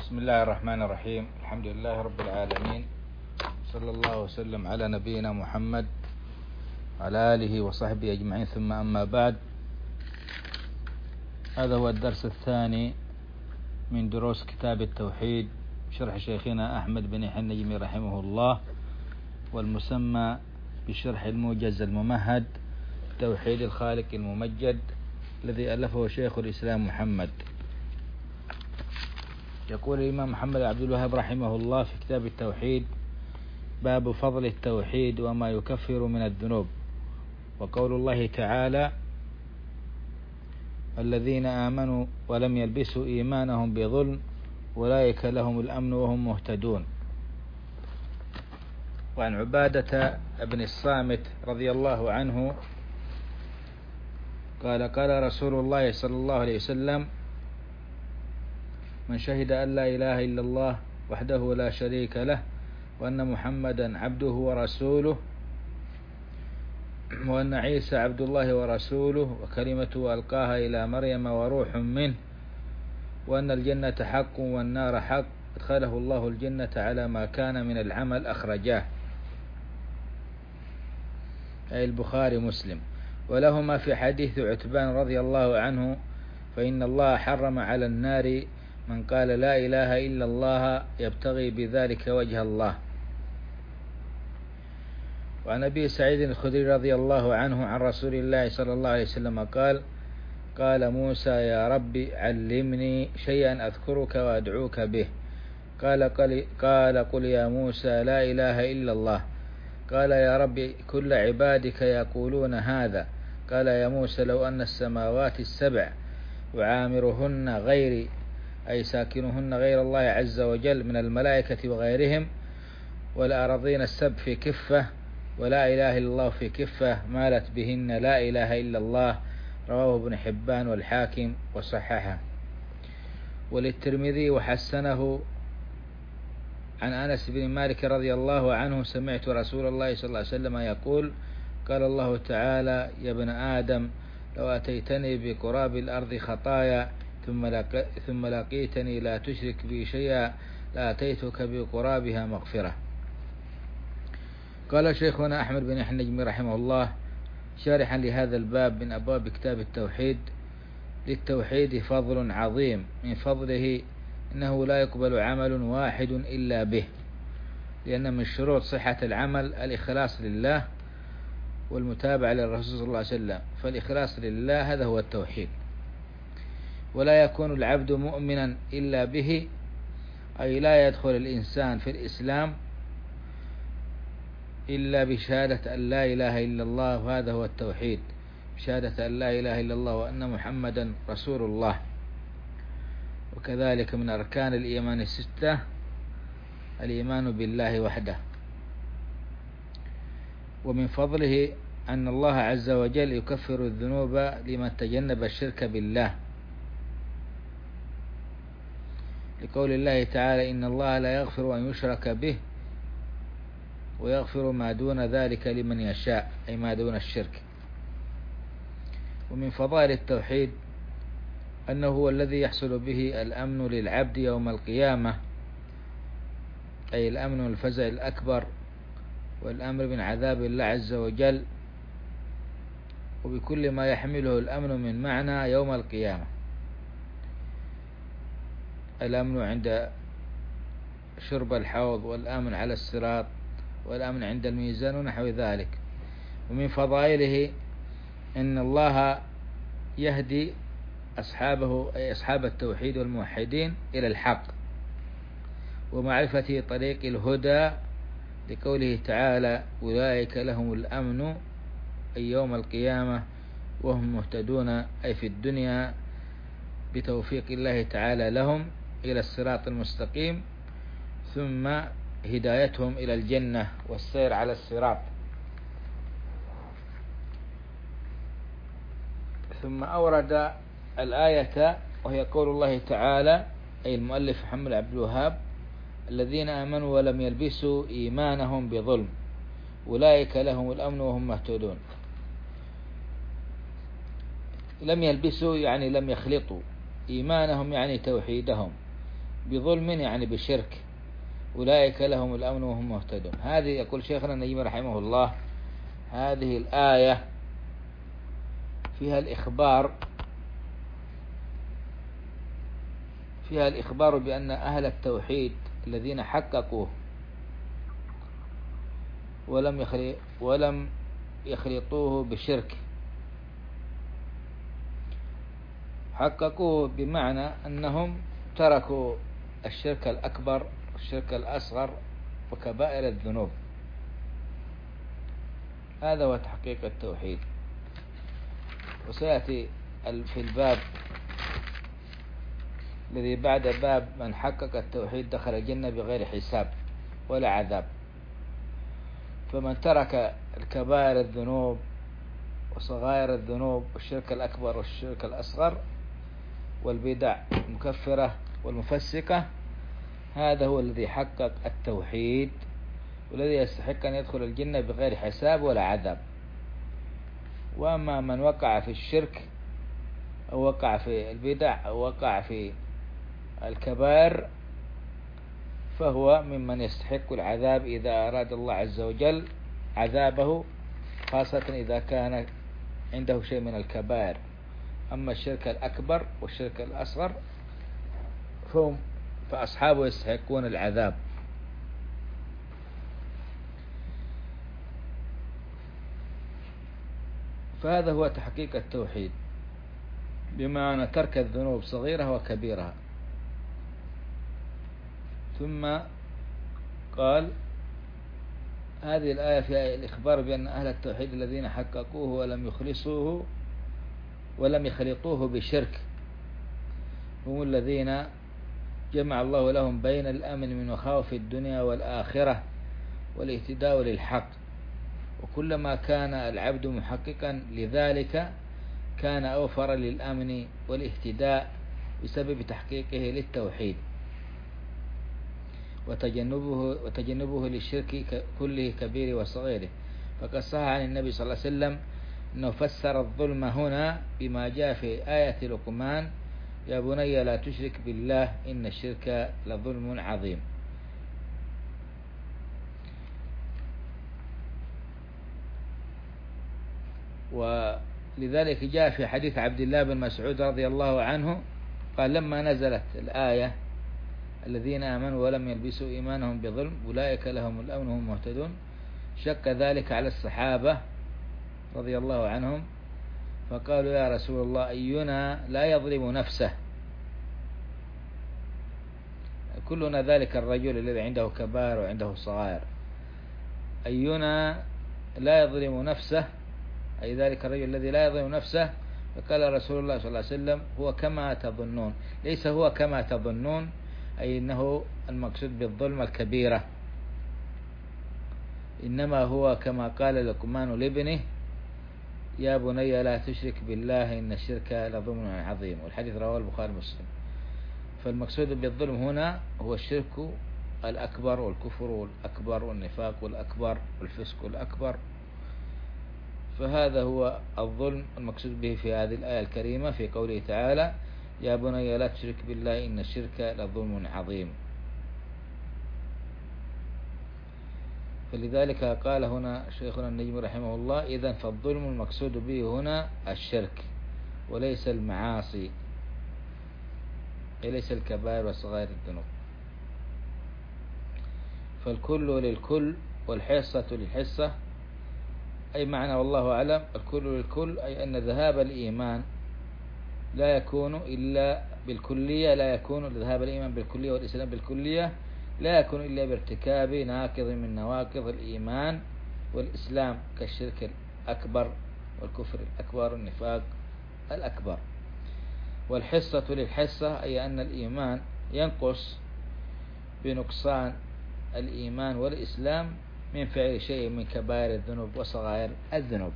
بسم الله الرحمن الرحيم. الحمد لله رب العالمين، صلى الله وسلم على نبينا محمد على آله وصحبه أجمعين، ثم أما بعد. هذا هو الدرس الثاني من دروس كتاب التوحيد، شرح شيخنا أحمد بن يحيى النجمي رحمه الله، والمسمى بشرح الموجز الممهد توحيد الخالق الممجد، الذي ألفه شيخ الإسلام محمد. يقول الإمام محمد عبد الوهاب رحمه الله في كتاب التوحيد: باب فضل التوحيد وما يكفر من الذنوب. وقول الله تعالى: الذين آمنوا ولم يلبسوا إيمانهم بظلم أولئك لهم الأمن وهم مهتدون. وعن عبادة بن الصامت رضي الله عنه قال: قال رسول الله صلى الله عليه وسلم: من شهد أن لا إله إلا الله وحده لا شريك له وأن محمدا عبده ورسوله وأن عيسى عبد الله ورسوله وكلمته ألقاها إلى مريم وروح منه وأن الجنة حق والنار حق أدخله الله الجنة على ما كان من العمل أخرجاه، أي البخاري مسلم. ولهما في حديث عتبان رضي الله عنه: فإن الله حرم على النار من قال لا إله إلا الله يبتغي بذلك وجه الله. وعن أبي سعيد الخدري رضي الله عنه عن رسول الله صلى الله عليه وسلم قال: قال موسى: يا رب علمني شيئا أذكرك وأدعوك به. قال قل يا موسى: لا إله إلا الله. قال: يا رب كل عبادك يقولون هذا. قال: يا موسى: لو أن السماوات السبع وعامرهن غيري، أي ساكنهن غير الله عز وجل من الملائكة وغيرهم، والأراضين السبع في كفة ولا إله إلا الله في كفة، مالت بهن لا إله إلا الله. رواه ابن حبان والحاكم وصححه. وللترمذي وحسنه عن أنس بن مالك رضي الله عنه: سمعت رسول الله صلى الله عليه وسلم يقول: قال الله تعالى: يا ابن آدم لو أتيتني بقراب الأرض خطايا ثم لقيتني لا تشرك بي شيئا لأتيتك بقرابها مغفرة. قال شيخنا أحمد بن يحيى النجمي رحمه الله شارحا لهذا الباب من أبواب كتاب التوحيد: للتوحيد فضل عظيم، من فضله إنه لا يقبل عمل واحد إلا به، لأن من شروط صحة العمل الإخلاص لله والمتابعة للرسول صلى الله عليه وسلم، فالإخلاص لله هذا هو التوحيد. ولا يكون العبد مؤمنا إلا به، أي لا يدخل الإنسان في الإسلام إلا بشهادة أن لا إله إلا الله، وهذا هو التوحيد، بشهادة أن لا إله إلا الله وأن محمدا رسول الله. وكذلك من أركان الإيمان الستة الإيمان بالله وحده. ومن فضله أن الله عز وجل يكفر الذنوب لمن تجنب الشرك بالله، لقول الله تعالى: إن الله لا يغفر أن يشرك به ويغفر ما دون ذلك لمن يشاء، أي ما دون الشرك. ومن فضائل التوحيد أنه هو الذي يحصل به الأمن للعبد يوم القيامة، أي الأمن والفزع الأكبر والأمر من عذاب الله عز وجل، وبكل ما يحمله الأمن من معنى يوم القيامة: الأمن عند شرب الحوض، والأمن على الصراط، والأمن عند الميزان ونحو ذلك. ومن فضائله أن الله يهدي أصحابه، أي أصحاب التوحيد والموحدين، إلى الحق ومعرفة طريق الهدى، لقوله تعالى: أولئك لهم الأمن، أي يوم القيامة، وهم مهتدون، أي في الدنيا بتوفيق الله تعالى لهم إلى الصراط المستقيم، ثم هدايتهم إلى الجنة والسير على الصراط. ثم أورد الآية وهي قول الله تعالى، أي المؤلف محمد عبد الوهاب: الذين آمنوا ولم يلبسوا إيمانهم بظلم أولئك لهم الأمن وهم مهتدون. لم يلبسوا يعني لم يخلطوا، إيمانهم يعني توحيدهم، بظلم يعني بشرك، أولئك لهم الأمن وهم مهتدون. هذه يقول شيخنا النجيم رحمه الله هذه الآية فيها الإخبار بأن أهل التوحيد الذين حققوه ولم يخلطوه بشرك، حققوه بمعنى أنهم تركوا الشرك الأكبر والشرك الأصغر وكبائر الذنوب. هذا هو تحقيق التوحيد. وسيأتي في الباب الذي بعد باب من حقق التوحيد دخل الجنة بغير حساب ولا عذاب. فمن ترك الكبائر الذنوب وصغائر الذنوب والشرك الأكبر والشرك الأصغر والبدع المكفرة والمفسقة، هذا هو الذي حقق التوحيد والذي يستحق أن يدخل الجنة بغير حساب ولا عذاب. وأما من وقع في الشرك أو وقع في البدع أو وقع في الكبائر فهو ممن يستحق العذاب إذا أراد الله عز وجل عذابه، خاصة إذا كان عنده شيء من الكبائر. أما الشرك الأكبر والشرك الأصغر فأصحابه يستحقون العذاب. فهذا هو تحقيق التوحيد بمعنى ترك الذنوب صغيرها وكبيرها. ثم قال هذه الآية فيها الإخبار بأن أهل التوحيد الذين حققوه ولم يخلطوه بشرك هم الذين جمع الله لهم بين الأمن من مخاوف الدنيا والآخرة والاهتداء للحق. وكلما كان العبد محققا لذلك كان أوفر للأمن والاهتداء بسبب تحقيقه للتوحيد وتجنبه للشرك كله كبير وصغيره. فقد صح عن النبي صلى الله عليه وسلم أنه فسر الظلم هنا بما جاء في آية لقمان: يا بني لا تشرك بالله إن الشرك لظلم عظيم. ولذلك جاء في حديث عبد الله بن مسعود رضي الله عنه قال: لما نزلت الآية الذين آمنوا ولم يلبسوا إيمانهم بظلم أولئك لهم الأمن وهم مهتدون، شك ذلك على الصحابة رضي الله عنهم فقالوا: يا رسول الله أينا لا يظلم نفسه؟ كلنا ذلك الرجل الذي عنده كبائر وعنده صغائر، أينا لا يظلم نفسه؟ أي ذلك الرجل الذي لا يظلم نفسه. فقال رسول الله صلى الله عليه وسلم: هو كما تظنون. ليس هو كما تظنون، أي إنه المقصود بالظلم الكبيرة، إنما هو كما قال لقمان لابنه: يا بني لا تشرك بالله إن الشرك لظلم عظيم. والحديث رواه البخاري ومسلم. فالمقصود بالظلم هنا هو الشرك الأكبر والكفر الأكبر والنفاق الأكبر والفسق الأكبر. فهذا هو الظلم المقصود به في هذه الآية الكريمة في قوله تعالى: يا بني لا تشرك بالله إن الشرك لظلم عظيم. فلذلك قال هنا شيخنا النجم رحمه الله: إذن فالظلم المقصود به هنا الشرك وليس المعاصي، ليس الكبائر وصغائر الذنوب. فالكل للكل والحصة للحصة، أي معنى والله أعلم الكل للكل، أي أن ذهاب الإيمان لا يكون إلا بالكلية، لا يكون ذهاب الإيمان بالكلية والإسلام بالكلية لا يكون إلا بارتكاب ناقض من نواقض الإيمان والإسلام كالشرك الأكبر والكفر الأكبر والنفاق الأكبر. والحصة للحصة، أي أن الإيمان ينقص بنقصان الإيمان والإسلام من فعل شيء من كبائر الذنوب وصغائر الذنوب.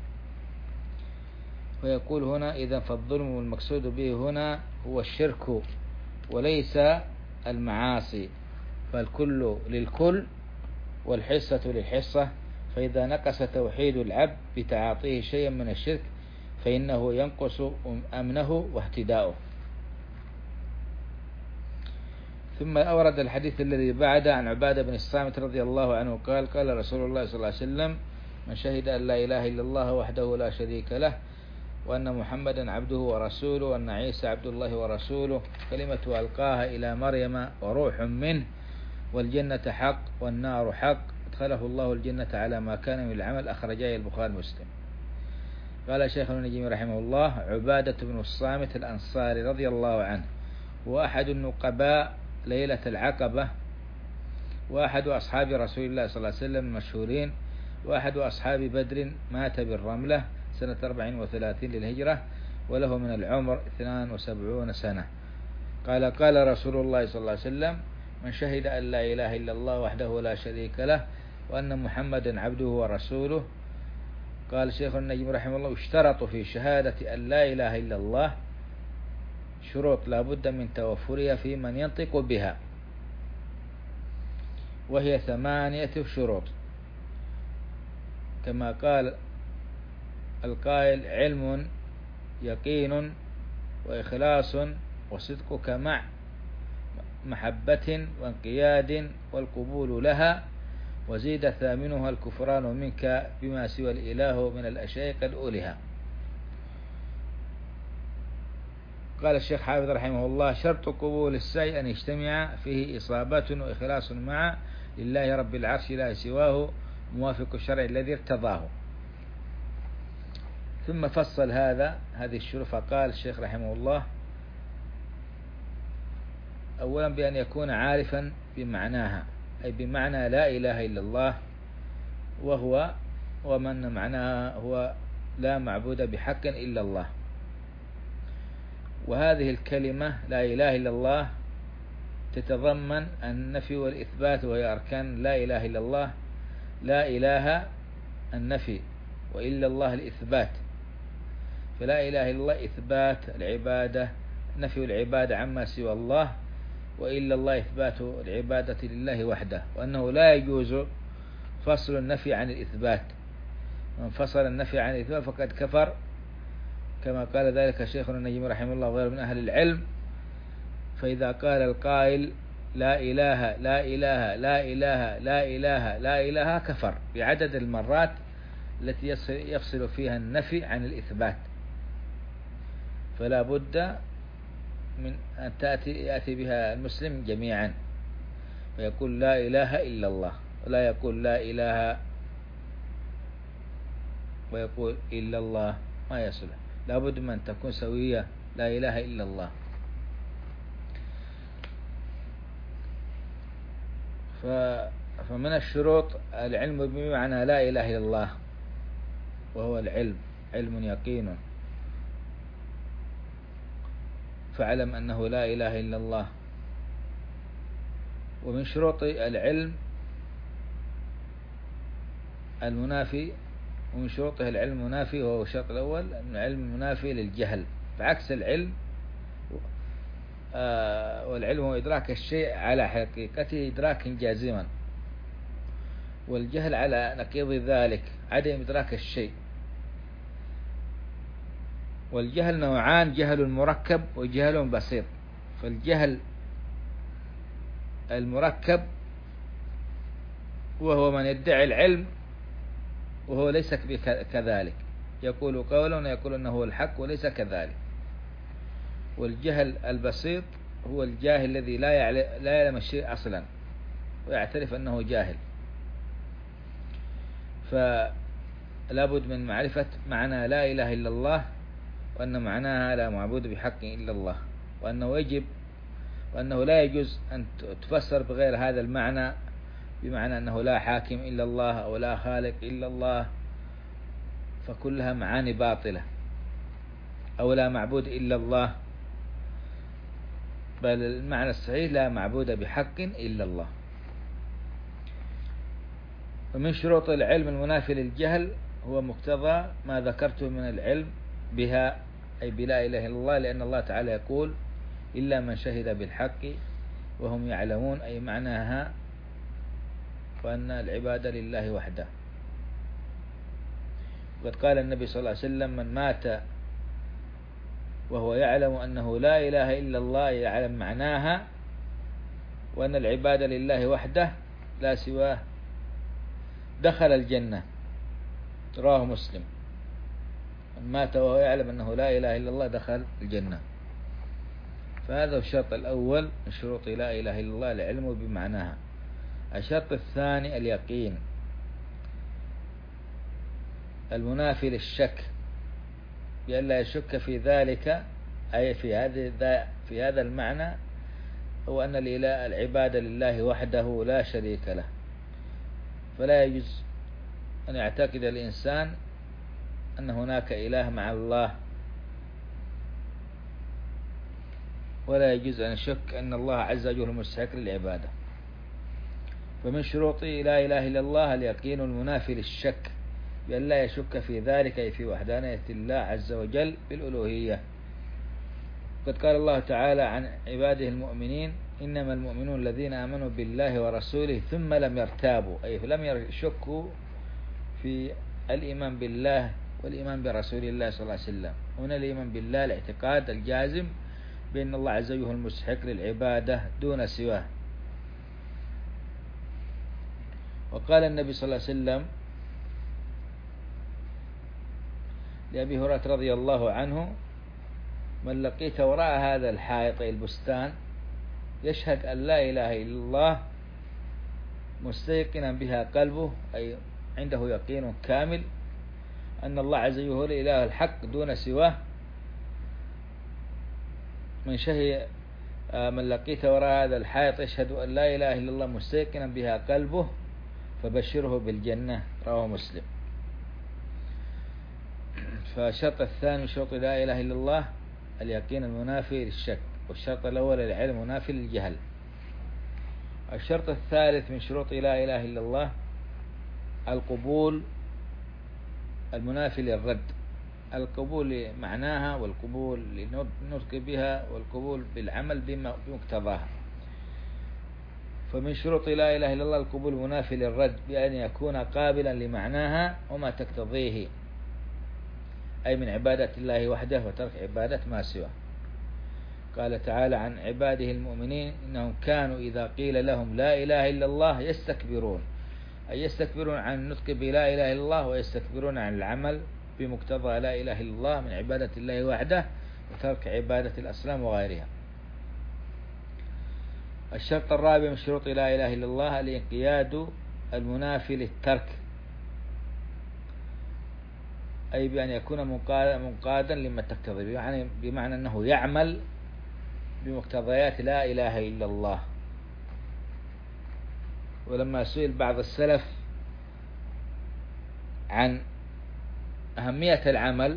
ويقول هنا: إذا فالظلم المقصود به هنا هو الشرك وليس المعاصي. فالكل للكل والحصة للحصة. فإذا نقص توحيد العبد بتعاطيه شيئا من الشرك فإنه ينقص أمنه واهتداؤه. ثم أورد الحديث الذي بعده عن عبادة بن الصامت رضي الله عنه قال قال رسول الله صلى الله عليه وسلم: من شهد أن لا إله إلا الله وحده لا شريك له وأن محمدا عبده ورسوله وأن عيسى عبد الله ورسوله كلمة ألقاها إلى مريم وروح منه والجنة حق والنار حق أدخله الله الجنة على ما كان من العمل، أخرجاه البخاري ومسلم. قال شيخ النجيم رحمه الله: عبادة بن الصامت الأنصاري رضي الله عنه وأحد النقباء ليلة العقبة، وأحد أصحاب رسول الله صلى الله عليه وسلم المشهورين، وأحد أصحاب بدر، مات بالرملة سنة 34 للهجرة وله من العمر 72 سنة. قال قال رسول الله صلى الله عليه وسلم: من شهد أن لا إله إلا الله وحده لا شريك له وأن محمدا عبده ورسوله. قال شيخ النجم رحمه الله: اشترط في شهادة أن لا إله إلا الله شروط لا بد من توفرها في من ينطق بها، وهي 8 شروط، كما قال القائل: علم، يقين، وإخلاص، وصدقك مع محبة وانقياد والقبول لها، وزيد ثامنها الكفران منك بما سوى الإله من الأشياء قد أولها. قال الشيخ حافظ رحمه الله: شرط قبول السعي أن يجتمع فيه إصابة وإخلاص مع لله رب العرش لا سواه موافق الشرع الذي ارتضاه. ثم فصل هذه الشروط، فقال الشيخ رحمه الله: أولا بأن يكون عارفا بمعناها، أي بمعنى لا إله إلا الله، ومن معناها هو لا معبود بحق إلا الله. وهذه الكلمة لا إله إلا الله تتضمن النفي والإثبات، وهي أركان لا إله إلا الله: لا إله النفي، وإلا الله الإثبات. فلا إله إلا الله إثبات العبادة، نفي العبادة عما سوى الله، وإلا الله إثبات العبادة لله وحده، وأنه لا يجوز فصل النفي عن الإثبات. من فصل النفي عن الإثبات فقد كفر، كما قال ذلك شيخنا النجم رحمه الله وغيره من أهل العلم. فإذا قال القائل لا إله لا إله لا إله لا إله لا إله كفر بعدد المرات التي يفصل فيها النفي عن الإثبات. فلا بد من أن يأتي بها المسلم جميعا، ويقول لا إله إلا الله، ولا يقول لا إله ويقول إلا الله، ما يصلح. لا بد من تكون سوية، لا إله إلا الله. فمن الشروط العلم بمعنى لا إله إلا الله، وهو العلم، علم يقين، فاعلم أنه لا إله إلا الله. ومن شروط العلم المنافي، ومن شروطه العلم المنافي، وهو الشرط الأول أن العلم منافي للجهل، بعكس العلم. والعلم هو إدراك الشيء على حقيقته إدراكا جازما، والجهل على نقيض ذلك عدم إدراك الشيء. والجهل نوعان: جهل مركب وجهل بسيط. فالجهل المركب وهو من يدعي العلم وهو ليس كذلك، يقول قولا ويقول أنه هو الحق وليس كذلك. والجهل البسيط هو الجاهل الذي لا يعلم الشيء أصلا ويعترف أنه جاهل. فلا بد من معرفة معنى لا إله إلا الله، وأن معناها لا معبود بحق إلا الله، وأنه لا يجوز أن تفسر بغير هذا المعنى، بمعنى أنه لا حاكم إلا الله أو لا خالق إلا الله، فكلها معاني باطلة، أو لا معبود إلا الله. بل المعنى الصحيح لا معبود بحق إلا الله. ومن شروط العلم المنافي للجهل هو مقتضى ما ذكرته من العلم بها، أي بلا إله إلا الله، لأن الله تعالى يقول: إلا من شهد بالحق وهم يعلمون، أي معناها وأن العبادة لله وحده. وقد قال النبي صلى الله عليه وسلم: من مات وهو يعلم أنه لا إله إلا الله، يعلم معناها، وأن العبادة لله وحده لا سواه دخل الجنة. رواه مسلم. من مات وهو يعلم أنه لا إله إلا الله دخل الجنة. فهذا الشرط الأول من شروط لا إله إلا الله، العلم بمعناها. الشرط الثاني اليقين المنافي للشك، بأن لا يشك في ذلك، أي في هذا المعنى، هو أن العبادة لله وحده لا شريك له. فلا يجوز أن يعتقد الإنسان أن هناك إله مع الله، ولا يجوز أن يشك أن الله عز وجل مستحق للعبادة. فمن شروط لا إله إلا الله اليقين المنافي للشك، بأن لا يشك في ذلك، أي في وحدانية الله عز وجل بالألوهية. قد قال الله تعالى عن عباده المؤمنين: إنما المؤمنون الذين آمنوا بالله ورسوله ثم لم يرتابوا، أي لم يشكوا في الإيمان بالله والإيمان برسول الله صلى الله عليه وسلم. هنا الإيمان بالله الاعتقاد الجازم بأن الله عز وجل المستحق للعبادة دون سواه. وقال النبي صلى الله عليه وسلم لأبي هريرة رضي الله عنه: من لقيت وراء هذا الحائط البستان يشهد أن لا إله إلا الله مستيقنا بها قلبه، أي عنده يقين كامل أن الله عز وجل هو الإله الحق دون سواه. من لقيت وراء هذا الحائط يشهد أن لا إله إلا الله مستيقنا بها قلبه فبشره بالجنة. رواه مسلم. فالشرط الثاني من شروط لا إله إلا الله اليقين المنافي للشك، والشرط الأول العلم منافي للجهل. الشرط الثالث من شروط لا إله إلا الله القبول المنافي للرد، القبول لمعناها والقبول للنطق بها والقبول بالعمل بمقتضاها. فمن شروط لا إله إلا الله القبول منافي للرد، بأن يكون قابلا لمعناها وما تقتضيه، أي من عبادة الله وحده وترك عبادة ما سواه. قال تعالى عن عباده المؤمنين: إنهم كانوا إذا قيل لهم لا إله إلا الله يستكبرون، أي يستكبرون عن النطق بلا إله إلا الله، ويستكبرون عن العمل بمقتضى لا إله إلا الله من عبادة الله وحده وترك عبادة الأصنام وغيرها. الشرط الرابع من شروط لا إله إلا الله الانقياد المنافي للترك، أي بأن يكون منقادا لما تقتضي، يعني بمعنى أنه يعمل بمقتضيات لا إله إلا الله. ولما سئل بعض السلف عن أهمية العمل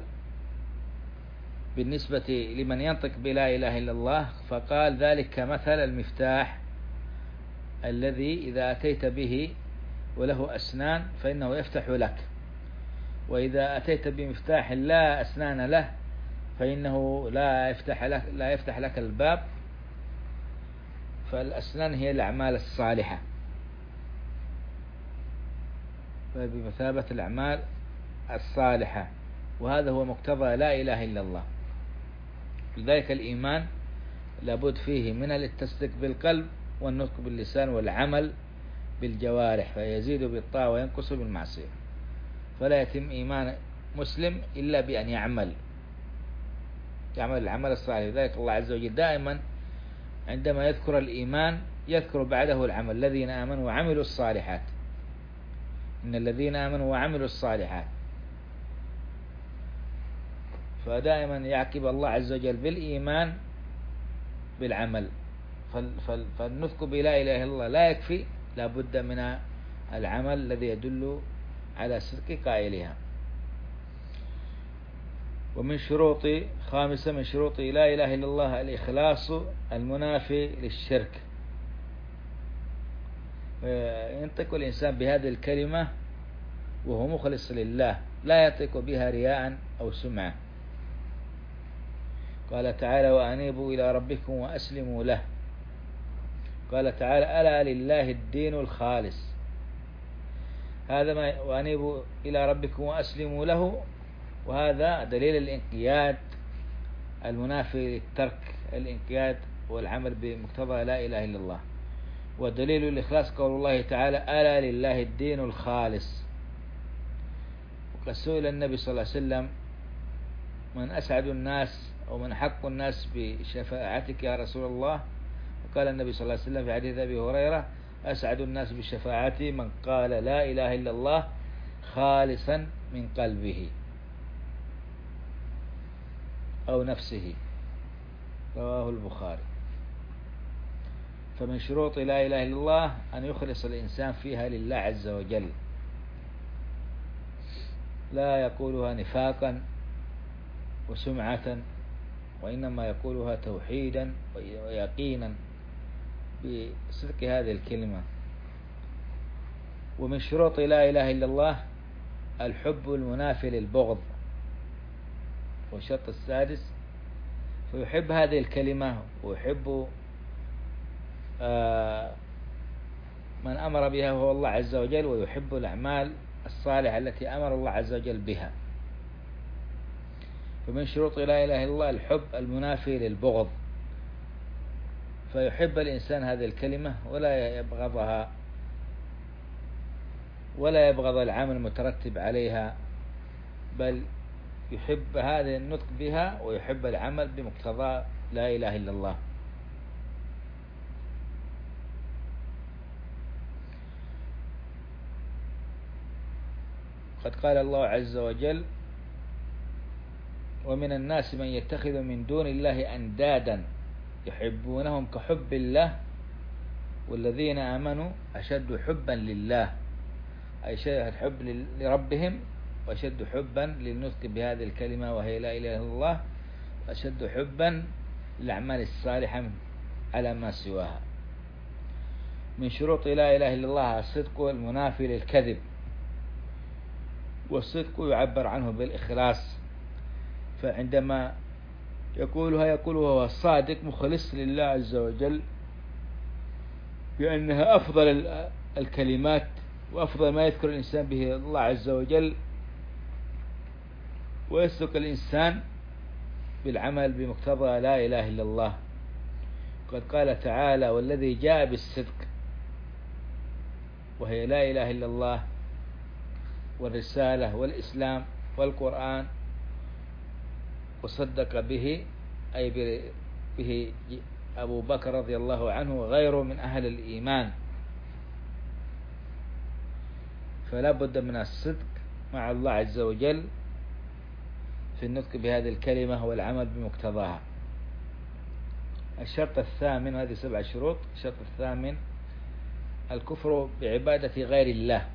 بالنسبة لمن ينطق بلا إله إلا الله، فقال: ذلك مثل المفتاح الذي إذا أتيت به وله أسنان فإنه يفتح لك، وإذا أتيت بمفتاح لا أسنان له فإنه لا يفتح لك الباب. فالأسنان هي الأعمال الصالحة، فبمثابة الأعمال الصالحة، وهذا هو مقتضى لا إله إلا الله. لذلك الإيمان لابد فيه من التصديق بالقلب والنطق باللسان والعمل بالجوارح، فيزيد بالطاعة وينقص بالمعصية. فلا يتم إيمان مسلم إلا بأن يعمل العمل الصالح. لذلك الله عز وجل دائما عندما يذكر الإيمان يذكر بعده العمل: الذين آمنوا وعملوا الصالحات، إن الذين آمنوا وعملوا الصالحات. فدائما يعقب الله عز وجل بالإيمان بالعمل. فالنطق بلا إله إلا الله لا يكفي، لا بد من العمل الذي يدل على صدق قائلها. ومن شروط خامسة من شروط لا إله إلا الله الإخلاص المنافي للشرك، ينطق الإنسان بهذه الكلمة وهو مخلص لله، لا ينطق بها رياء أو سمعة. قال تعالى: وأنيبوا إلى ربكم وأسلموا له. قال تعالى: ألا لله الدين الخالص. هذا ما وأنيبوا إلى ربكم وأسلموا له، وهذا دليل الانقياد المنافي للترك، الانقياد والعمل بمقتضى لا إله إلا الله. ودليل الإخلاص قول الله تعالى: ألا لله الدين الخالص. وقد سئل النبي صلى الله عليه وسلم: من أسعد الناس أو من حق الناس بشفاعتك يا رسول الله؟ وقال النبي صلى الله عليه وسلم في حديث أبي هريرة: أسعد الناس بشفاعتي من قال لا إله إلا الله خالصا من قلبه أو نفسه. رواه البخاري. فمن شروط لا إله إلا الله أن يخلص الإنسان فيها لله عز وجل، لا يقولها نفاقا وسمعة، وإنما يقولها توحيدا ويقينا بصدق هذه الكلمة. ومن شروط لا إله إلا الله الحب المنافي للبغض، والشرط السادس: فيحب هذه الكلمة ويحب من أمر بها وهو الله عز وجل، ويحب الأعمال الصالحة التي أمر الله عز وجل بها. فمن شروط لا إله إلا الله الحب المنافي للبغض، فيحب الإنسان هذه الكلمة ولا يبغضها، ولا يبغض العمل المترتب عليها، بل يحب هذا النطق بها ويحب العمل بمقتضى لا إله إلا الله. قد قال الله عز وجل: ومن الناس من يتخذ من دون الله أندادا يحبونهم كحب الله والذين آمنوا أشد حبا لله، أي شيء حب لربهم، وأشد حبا للنطق بهذه الكلمة وهي لا إله إلا الله، وأشد حبا للأعمال الصالحة على ما سواها. من شروط لا إله إلا الله الصدق المنافي للكذب، والصدق يعبر عنه بالإخلاص، فعندما يقولها هو الصادق مخلص لله عز وجل، بأنها أفضل الكلمات وأفضل ما يذكر الإنسان به الله عز وجل، ويصدق الإنسان بالعمل بمقتضى لا إله إلا الله. قد قال تعالى: والذي جاء بالصدق، وهي لا إله إلا الله والرسالة والإسلام والقرآن، وصدق به أي به أبو بكر رضي الله عنه وغيره من أهل الإيمان. فلا بد من الصدق مع الله عز وجل في النطق بهذه الكلمة والعمل بمقتضاها. الشرط الثامن، هذه 7 شروط. الشرط الثامن الكفر بعبادة غير الله.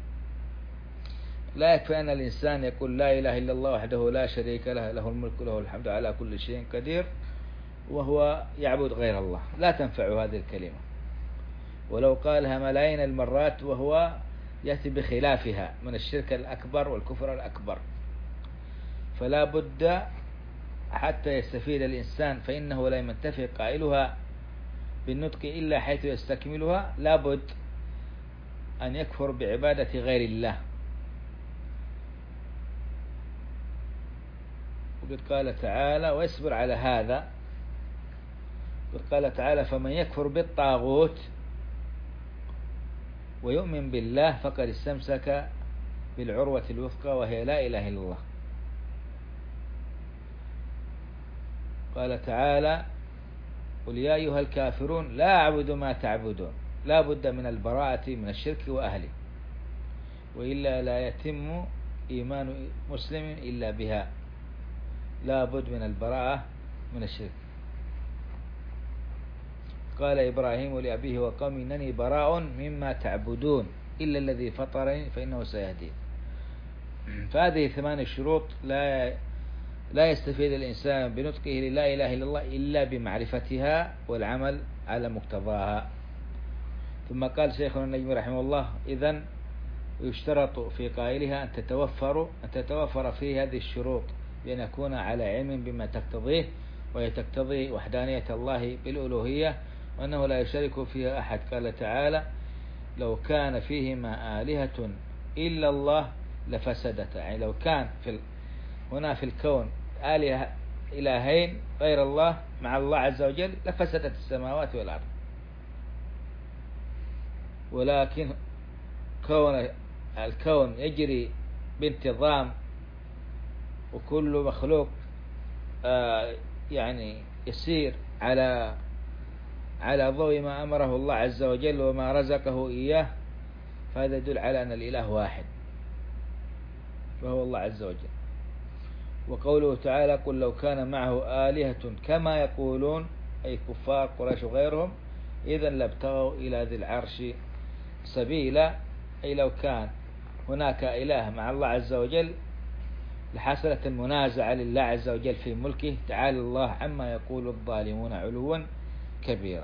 لا يكفي أن الإنسان يقول لا إله إلا الله وحده لا شريك له، له الملك وله الحمد على كل شيء قدير، وهو يعبد غير الله، لا تنفع هذه الكلمة ولو قالها ملايين المرات، وهو يأتي بخلافها من الشرك الأكبر والكفر الأكبر. فلا بد حتى يستفيد الإنسان، فإنه لا ينتفع قائلها بالنطق إلا حيث يستكملها، لا بد أن يكفر بعبادة غير الله. وقد قال تعالى: ويصبر على هذا. وقد قال تعالى: فمن يكفر بالطاغوت ويؤمن بالله فقد استمسك بالعروة الوثقى وهي لا إله إلا الله. قال تعالى: قل يا أيها الكافرون لا أعبد ما تعبدون. لا بد من البراءة من الشرك وأهله، وإلا لا يتم إيمان مسلم إلا بها. لا بد من البراءة من الشرك. قال إبراهيم لأبيه وقومه إنني براء مما تعبدون إلا الذي فطرني فإنه سيهدين. فهذه 8 شروط لا يستفيد الإنسان بنطقه لا إله إلا الله إلا بمعرفتها والعمل على مقتضاها. ثم قال شيخنا النجمي رحمه الله: إذن يشترط في قائلها أن تتوفر فيه هذه الشروط، بأن يكون على علم بما تقتضيه، وهي تقتضي وحدانية الله بالألوهية، وأنه لا يشارك فيها أحد. قال تعالى: لو كان فيهما آلهة إلا الله لفسدتا. يعني لو كان هنا في الكون آلهة إلهين غير الله مع الله عز وجل لفسدت السماوات والأرض. ولكن الكون يجري بانتظام، وكل مخلوق يعني يسير على ضوء ما أمره الله عز وجل وما رزقه إياه، فهذا يدل على أن الإله واحد وهو الله عز وجل. وقوله تعالى: قل لو كان معه آلهة كما يقولون، أي كفار قريش وغيرهم، إذا لابتغوا إلى ذي العرش سبيلا، أي لو كان هناك إله مع الله عز وجل لحصلت المنازعة لله عز وجل في ملكه، تعالى الله عما يقول الظالمون علوا كبيرا.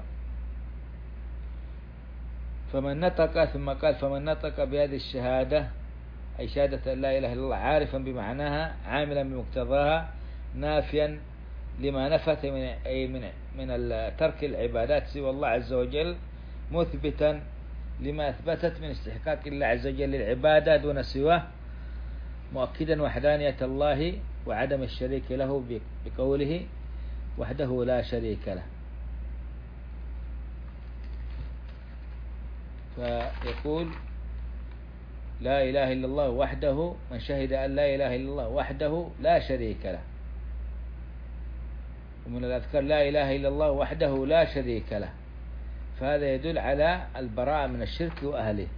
فمن نطق، ثم قال: فمن نطق بهذه الشهادة، أي شهادة أن لا إله إلا الله، عارفا بمعناها عاملا بمقتضاها، نافيا لما نفت من ترك العبادات سوى الله عز وجل، مثبتا لما أثبتت من استحقاق الله عز وجل للعبادة دون سواه، مؤكدا وحدانية الله وعدم الشريك له بقوله: وحده لا شريك له. فيقول: لا إله إلا الله وحده، من شهد أن لا إله إلا الله وحده لا شريك له. ومن الأذكار: لا إله إلا الله وحده لا شريك له، فهذا يدل على البراءة من الشرك وأهله.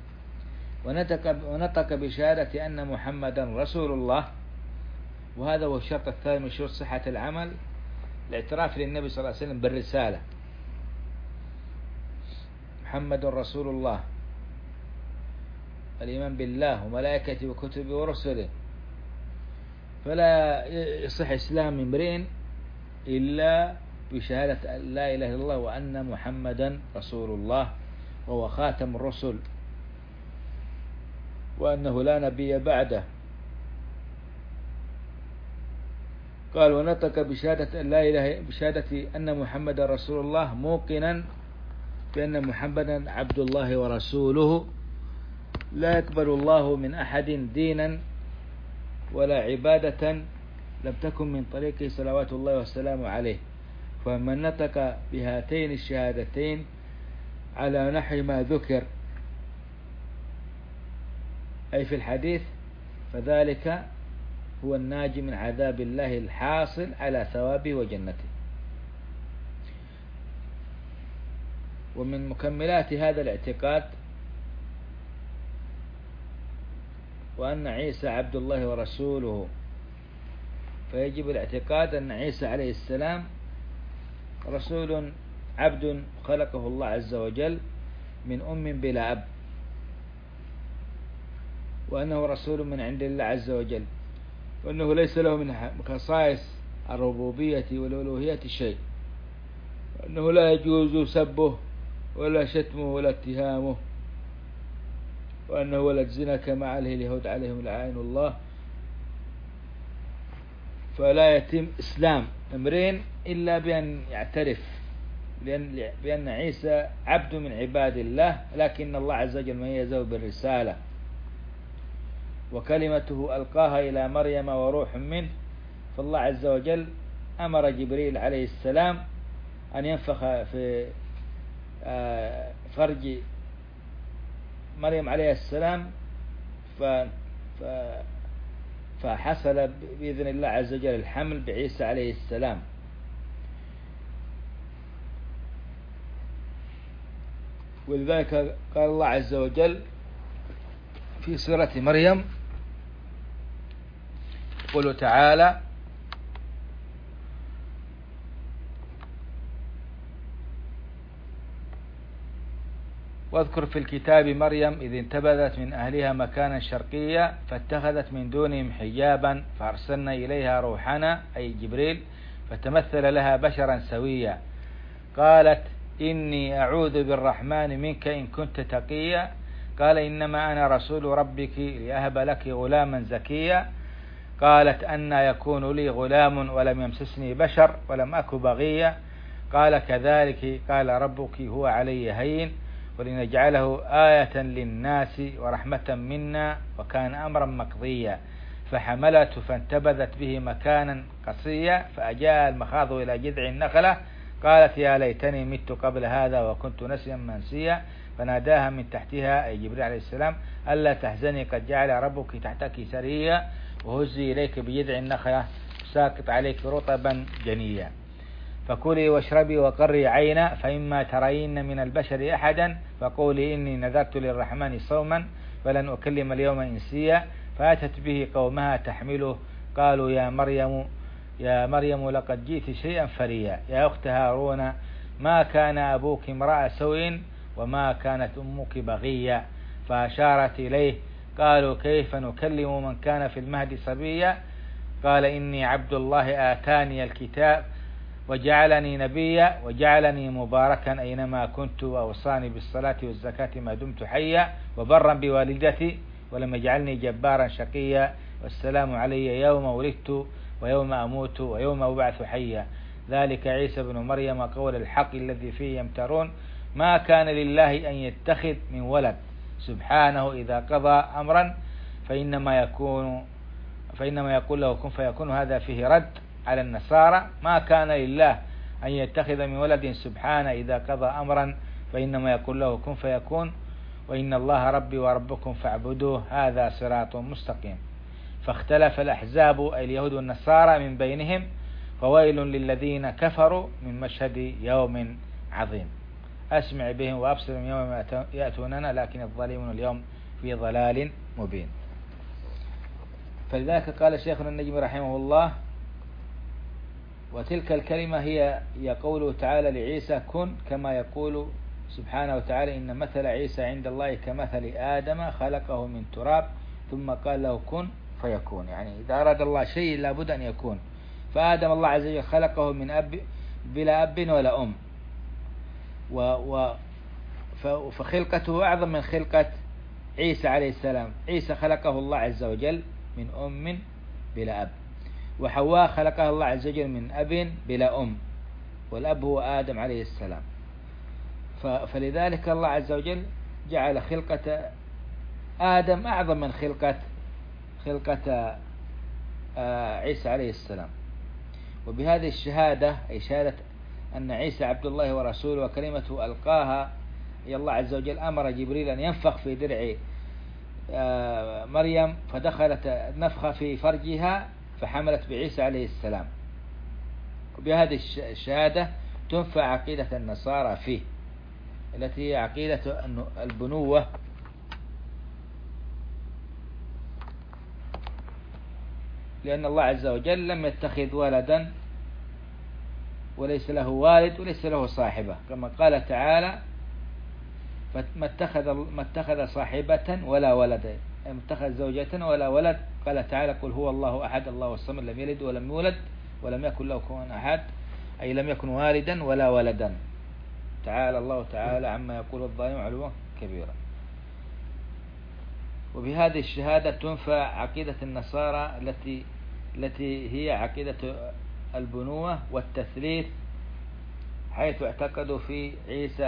ونطق بشهادة أن محمدا رسول الله، وهذا هو الشرط الثاني من شروط صحة العمل، الاعتراف للنبي صلى الله عليه وسلم بالرسالة، محمد رسول الله، الإيمان بالله وملائكته وكتبه ورسله. فلا يصح إسلام امرئ إلا بشهادة أن لا إله إلا الله وأن محمدا رسول الله، وهو خاتم الرسل، وأنه لا نبي بعده. قال: ونطق بشهادة أن لا إله، بشهادة أن محمدا رسول الله، موقنا بأن محمدا عبد الله ورسوله، لا يقبل الله من أحد دينا ولا عبادة لم تكن من طريقه صلوات الله والسلام عليه. فمن نطق بهاتين الشهادتين على نحو ما ذكر أي في الحديث، فذلك هو الناجي من عذاب الله الحاصل على ثوابه وجنته. ومن مكملات هذا الاعتقاد وأن عيسى عبد الله ورسوله، فيجب الاعتقاد أن عيسى عليه السلام رسول عبد خلقه الله عز وجل من أم بلا أب، وأنه رسول من عند الله عز وجل، وأنه ليس له من خصائص الربوبية والألوهية شيء، وأنه لا يجوز سبه ولا شتمه ولا اتهامه، وأنه ولد زنا كما عليه اليهود عليهم لعائن الله. فلا يتم إسلام امرئ إلا بأن يعترف بأن عيسى عبد من عباد الله، لكن الله عز وجل ميزه بالرسالة، وكلمته ألقاها إلى مريم وروح منه. فالله عز وجل أمر جبريل عليه السلام أن ينفخ في فرج مريم عليه السلام، فحصل بإذن الله عز وجل الحمل بعيسى عليه السلام. ولذلك قال الله عز وجل في سورة مريم: قل تعالى: واذكر في الكتاب مريم إذ انتبذت من أهلها مكانا شرقيا فاتخذت من دونهم حجابا فأرسلنا إليها روحنا، أي جبريل، فتمثل لها بشرا سويا، قالت إني أعوذ بالرحمن منك إن كنت تقيا، قال إنما أنا رسول ربك لأهب لك غلاما زكيا، قالت أنى يكون لي غلام ولم يمسسني بشر ولم أك بغيا، قال كذلك قال ربك هو علي هين ولنجعله آية للناس ورحمة منا وكان أمرا مقضيا، فحملته فانتبذت به مكانا قصيا، فأجاء المخاض إلى جذع النخلة قالت يا ليتني مت قبل هذا وكنت نسيا منسيا، فناداها من تحتها أي جبريل عليه السلام ألا تحزني قد جعل ربك تحتك سريا وهزي إليك بجذع النخلة ساقط عليك رطبا جنيا، فكلي واشربي وقري عينا، فإما ترين من البشر أحدا فقولي إني نذرت للرحمن صوما فلن أكلم اليوم إنسيا. فأتت به قومها تحمله قالوا يا مريم لقد جئت شيئا فريا، يا أخت هارون ما كان أبوك امرأ سوء وما كانت أمك بغيا، فأشارت إليه قالوا كيف نكلم من كان في المهد صبيا، قال إني عبد الله آتاني الكتاب وجعلني نبيا وجعلني مباركا أينما كنت وأوصاني بالصلاة والزكاة ما دمت حيا وبرا بوالدتي ولم يجعلني جبارا شقيا، والسلام علي يوم ولدت ويوم أموت ويوم أبعث حيا، ذلك عيسى بن مريم قول الحق الذي فيه يمترون، ما كان لله أن يتخذ من ولد سبحانه إذا قضى أمرا فإنما يقول له كن فيكون. هذا فيه رد على النصارى، ما كان لله أن يتخذ من ولد سبحانه إذا قضى أمرا فإنما يقول له كن فيكون، وإن الله ربي وربكم فاعبدوه هذا صراط مستقيم. فاختلف الأحزاب أي اليهود والنصارى من بينهم، فويل للذين كفروا من مشهد يوم عظيم. أسمع بهم وأبصرهم يوم يأتوننا لكن الظالمون اليوم في ضلال مبين. فلذلك قال شيخنا النجم رحمه الله وتلك الكلمة هي قوله تعالى لعيسى كن، كما يقول سبحانه وتعالى إن مثل عيسى عند الله كمثل آدم خلقه من تراب ثم قال له كن فيكون، يعني إذا أراد الله شيء لابد أن يكون. فآدم الله عز وجل خلقه من أب بلا أب ولا أم، فخلقته أعظم من خلقة عيسى عليه السلام. عيسى خلقه الله عز وجل من أم بلا أب، وحواء خلقها الله عز وجل من أب بلا أم، والأب هو آدم عليه السلام. فلذلك الله عز وجل جعل خلقة آدم أعظم من خلقة عيسى عليه السلام. وبهذه الشهادة أي شهادة أن عيسى عبد الله ورسوله وكلمته ألقاها إلى الله عز وجل، أمر جبريل أن ينفخ في درع مريم فدخلت نفخة في فرجها فحملت بعيسى عليه السلام. وبهذه الشهادة تنفع عقيدة النصارى فيه التي هي عقيدة البنوة، لأن الله عز وجل لم يتخذ ولدا وليس له والد وليس له صاحبة، كما قال تعالى ما اتخذ صاحبة ولا ولد، ما اتخذ زوجة ولا ولد. قال تعالى قل هو الله أحد الله الصمد لم يلد ولم يولد ولم يكن له كفوا أحد، أي لم يكن والدا ولا ولدا. تعالى الله تعالى عما يقول الظالم علوا كبيرا. وبهذه الشهادة تنفع عقيدة النصارى التي هي عقيدة البنوة والتثليث، حيث اعتقدوا في عيسى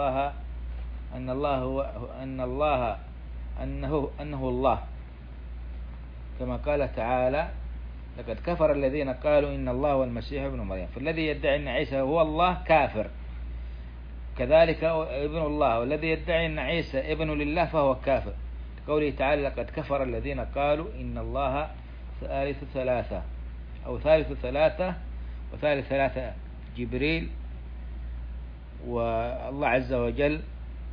أنه الله، كما قال تعالى لقد كفر الذين قالوا إن الله هو المسيح ابن مريم. فالذي يدعي أن عيسى هو الله كافر، كذلك ابن الله، والذي يدعي أن عيسى ابن لله فهو كافر. قوله تعالى لقد كفر الذين قالوا إن الله ثالث ثلاثة أو ثالث ثلاثة، وثالث ثلاثة جبريل والله عز وجل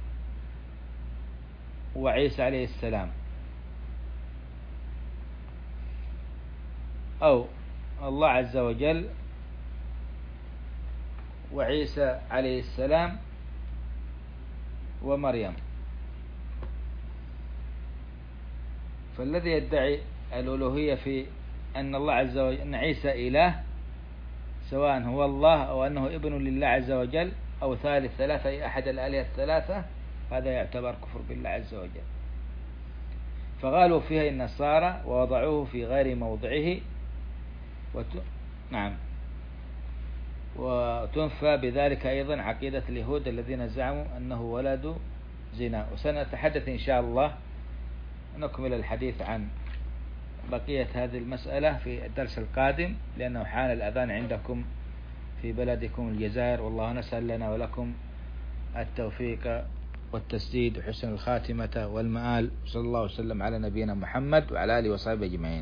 وعيسى عليه السلام، أو الله عز وجل وعيسى عليه السلام ومريم. فالذي يدعي الألوهية في أن الله عز وجل أن عيسى إله، سواء هو الله أو أنه ابن لله عز وجل أو ثالث ثلاثة أي أحد الآلهة الثلاثة، هذا يعتبر كفر بالله عز وجل. فغالوا فيها النصارى ووضعوه في غير موضعه نعم. وتنفى بذلك أيضا عقيدة اليهود الذين زعموا أنه ولد زنا. وسنتحدث إن شاء الله نكمل الحديث عن بقية هذه المسألة في الدرس القادم، لأنه حان الأذان عندكم في بلدكم الجزائر، والله نسأل لنا ولكم التوفيق والتسديد وحسن الخاتمة والمآل. صلى الله وسلم على نبينا محمد وعلى آله وصحبه أجمعين.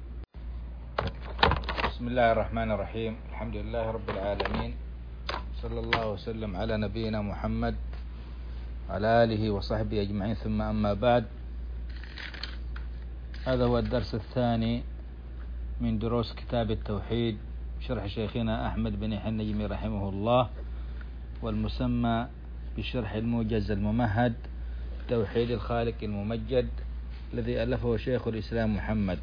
بسم الله الرحمن الرحيم. الحمد لله رب العالمين، صلى الله وسلم على نبينا محمد وعلى آله وصحبه أجمعين، ثم أما بعد. هذا هو الدرس الثاني من دروس كتاب التوحيد، شرح شيخنا أحمد بن يحيى النجمي رحمه الله، والمسمى بشرح الموجز الممهد توحيد الخالق الممجد، الذي ألفه شيخ الإسلام محمد.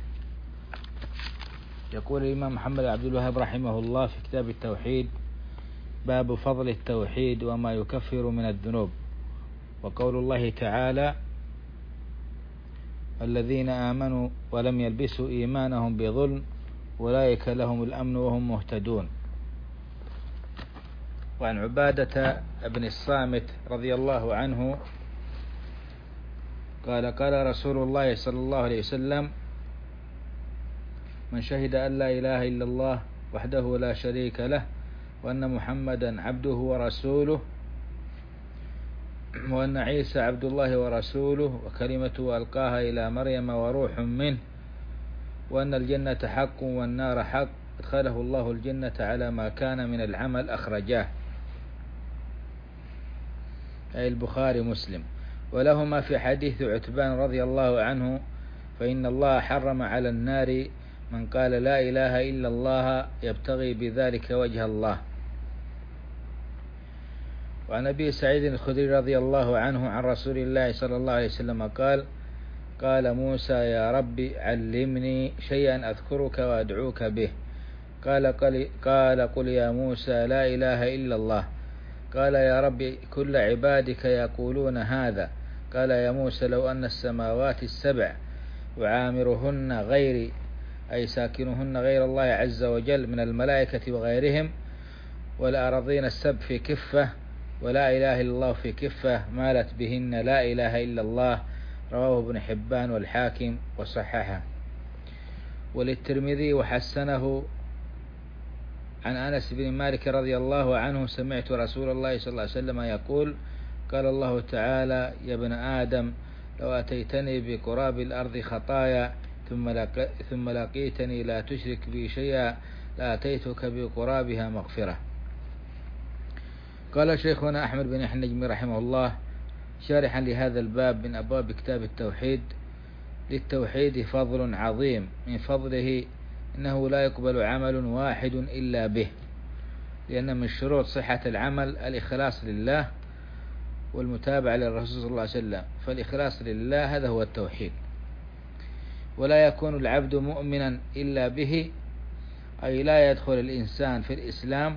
يقول الإمام محمد عبد الوهاب رحمه الله في كتاب التوحيد: باب فضل التوحيد وما يكفر من الذنوب. وقول الله تعالى: الذين آمنوا ولم يلبسوا إيمانهم بظلم أولئك لهم الأمن وهم مهتدون. وعن عبادة بن الصامت رضي الله عنه قال: قال رسول الله صلى الله عليه وسلم: من شهد أن لا إله إلا الله وحده لا شريك له وأن محمدا عبده ورسوله وأن عيسى عبد الله ورسوله وكلمته ألقاها إلى مريم وروح منه وأن الجنة حق والنار حق ادخله الله الجنة على ما كان من العمل أخرجاه، أي البخاري مسلم. ولهما في حديث عتبان رضي الله عنه: فإن الله حرم على النار من قال لا إله إلا الله يبتغي بذلك وجه الله. وعن أبي سعيد الخدري رضي الله عنه عن رسول الله صلى الله عليه وسلم قال: قال موسى: يا رب علمني شيئا أذكرك وأدعوك به. قال قل يا موسى لا إله إلا الله. قال: يا رب كل عبادك يقولون هذا. قال: يا موسى لو أن السماوات السبع وعامرهن غيري، أي ساكنهن غير الله عز وجل من الملائكة وغيرهم، والأراضين السبع في كفة ولا إله إلا الله في كفة، مالت بهن لا إله إلا الله. رواه ابن حبان والحاكم وصححه. وللترمذي وحسنه عن أنس بن مالك رضي الله عنه: سمعت رسول الله صلى الله عليه وسلم يقول: قال الله تعالى: يا ابن آدم لو أتيتني بقراب الأرض خطايا ثم لقيتني لا تشرك بي شيئا لأتيتك بقرابها مغفرة. قال شيخنا أحمد بن يحيى النجمي رحمه الله شارحا لهذا الباب من أبواب كتاب التوحيد: للتوحيد فضل عظيم، من فضله إنه لا يقبل عمل واحد إلا به، لأن من شروط صحة العمل الإخلاص لله والمتابعة للرسول صلى الله عليه وسلم، فالإخلاص لله هذا هو التوحيد. ولا يكون العبد مؤمنا إلا به، أي لا يدخل الإنسان في الإسلام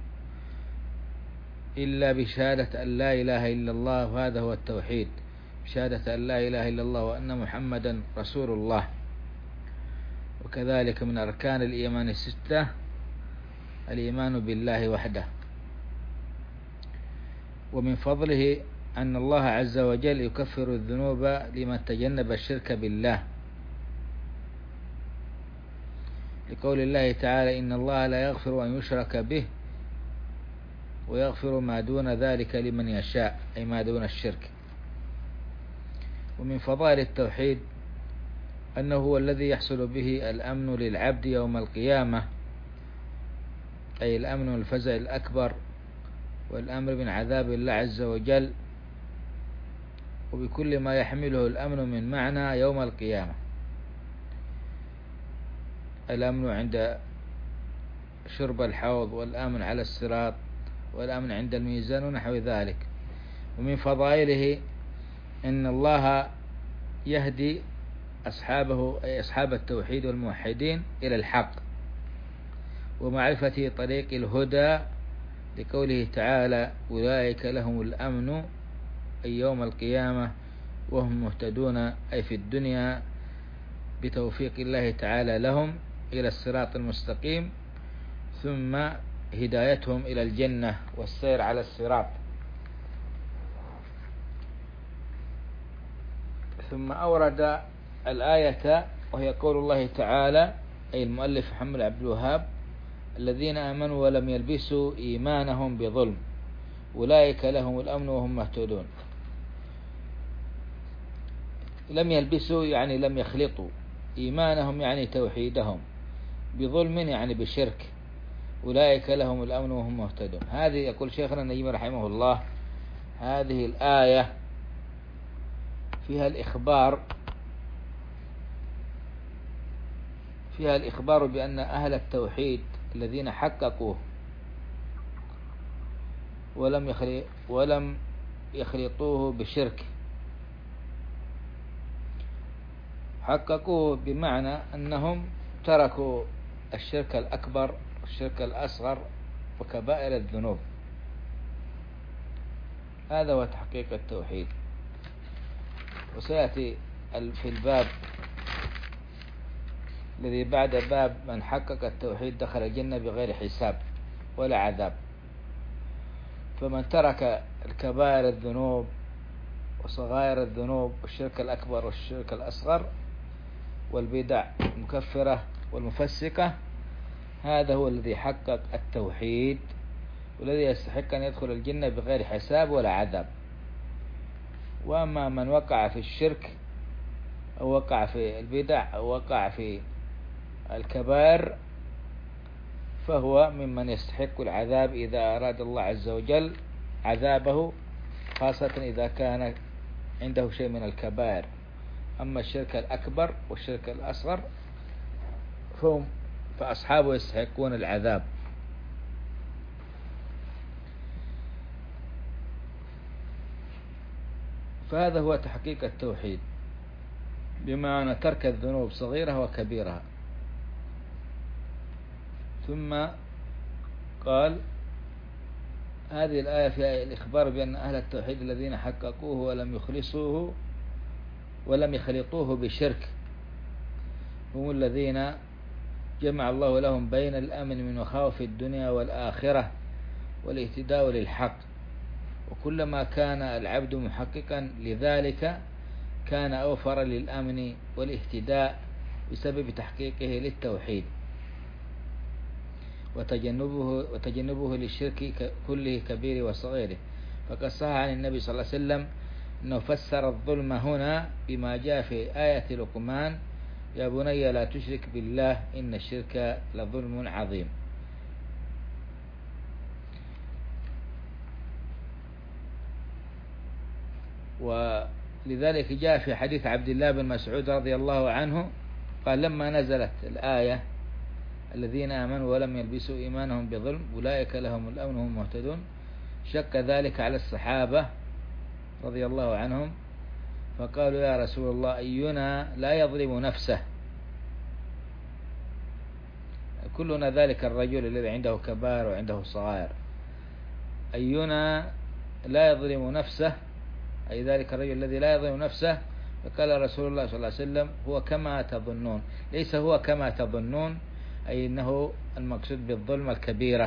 إلا بشهادة أن لا إله إلا الله، وهذا هو التوحيد، بشهادة أن لا إله إلا الله وأن محمدا رسول الله. وكذلك من أركان الإيمان الستة الإيمان بالله وحده. ومن فضله أن الله عز وجل يكفر الذنوب لمن تجنب الشرك بالله، لقول الله تعالى: إن الله لا يغفر أن يشرك به ويغفر ما دون ذلك لمن يشاء، أي ما دون الشرك. ومن فضائل التوحيد أنه هو الذي يحصل به الأمن للعبد يوم القيامة، أي الأمن من الفزع الأكبر والأمر من عذاب الله عز وجل، وبكل ما يحمله الأمن من معنى يوم القيامة: الأمن عند شرب الحوض، والأمن على الصراط، والأمن عند الميزان ونحو ذلك. ومن فضائله أن الله يهدي أصحابه، أي أصحاب التوحيد والموحدين، إلى الحق ومعرفة طريق الهدى، لقوله تعالى: أولئك لهم الأمن، أي يوم القيامة، وهم مهتدون، أي في الدنيا بتوفيق الله تعالى لهم إلى الصراط المستقيم، ثم هدايتهم إلى الجنة والسير على الصراط. ثم أورد الآية وهي قول الله تعالى، أي المؤلف محمد عبد الوهاب الذين آمنوا ولم يلبسوا إيمانهم بظلم أولئك لهم الأمن وهم مهتدون. لم يلبسوا يعني لم يخلطوا، إيمانهم يعني توحيدهم، بظلم يعني بشرك، أولئك لهم الأمن وهم مهتدون. هذه يقول شيخنا النجيم رحمه الله هذه الآية فيها الإخبار بأن أهل التوحيد الذين حققوه ولم يخلطوه بشرك، حققوه بمعنى أنهم تركوا الشرك الأكبر والشرك الأصغر وكبائر الذنوب. هذا هو تحقيق التوحيد. وسيأتي في الباب الذي بعد باب من حقق التوحيد دخل الجنة بغير حساب ولا عذاب. فمن ترك الكبائر الذنوب وصغائر الذنوب والشرك الأكبر والشرك الأصغر والبدع المكفرة والمفسقة، هذا هو الذي حقق التوحيد والذي يستحق أن يدخل الجنة بغير حساب ولا عذاب. وأما من وقع في الشرك أو وقع في البدع أو وقع في الكبائر فهو ممن يستحق العذاب إذا أراد الله عز وجل عذابه، خاصة إذا كان عنده شيء من الكبائر. أما الشرك الأكبر والشرك الأصغر فأصحابه يستحقون العذاب. فهذا هو تحقيق التوحيد بمعنى ترك الذنوب صغيرها وكبيرها. ثم قال هذه الآية فيها الإخبار بأن أهل التوحيد الذين حققوه ولم يخلطوه بشرك هم الذين جمع الله لهم بين الأمن من مخاوف الدنيا والآخرة والاهتداء للحق. وكلما كان العبد محققا لذلك كان أوفر للأمن والاهتداء بسبب تحقيقه للتوحيد وتجنبه للشرك كله كبير وصغيره. فقد صح عن النبي صلى الله عليه وسلم أنه فسر الظلم هنا بما جاء في آية لقمان: يا بني لا تشرك بالله إن الشرك لظلم عظيم. ولذلك جاء في حديث عبد الله بن مسعود رضي الله عنه قال: لما نزلت الآية الذين آمنوا ولم يلبسوا إيمانهم بظلم أولئك لهم الأمن وهم مهتدون، شك ذلك على الصحابة رضي الله عنهم فقالوا: يا رسول الله أينا لا يظلم نفسه؟ كلنا ذلك الرجل الذي عنده كبائر وعنده صغائر، أينا لا يظلم نفسه؟ أي ذلك الرجل الذي لا يظلم نفسه. فقال رسول الله صلى الله عليه وسلم: هو كما تظنون. ليس هو كما تظنون، أي إنه المقصود بالظلم الكبيرة،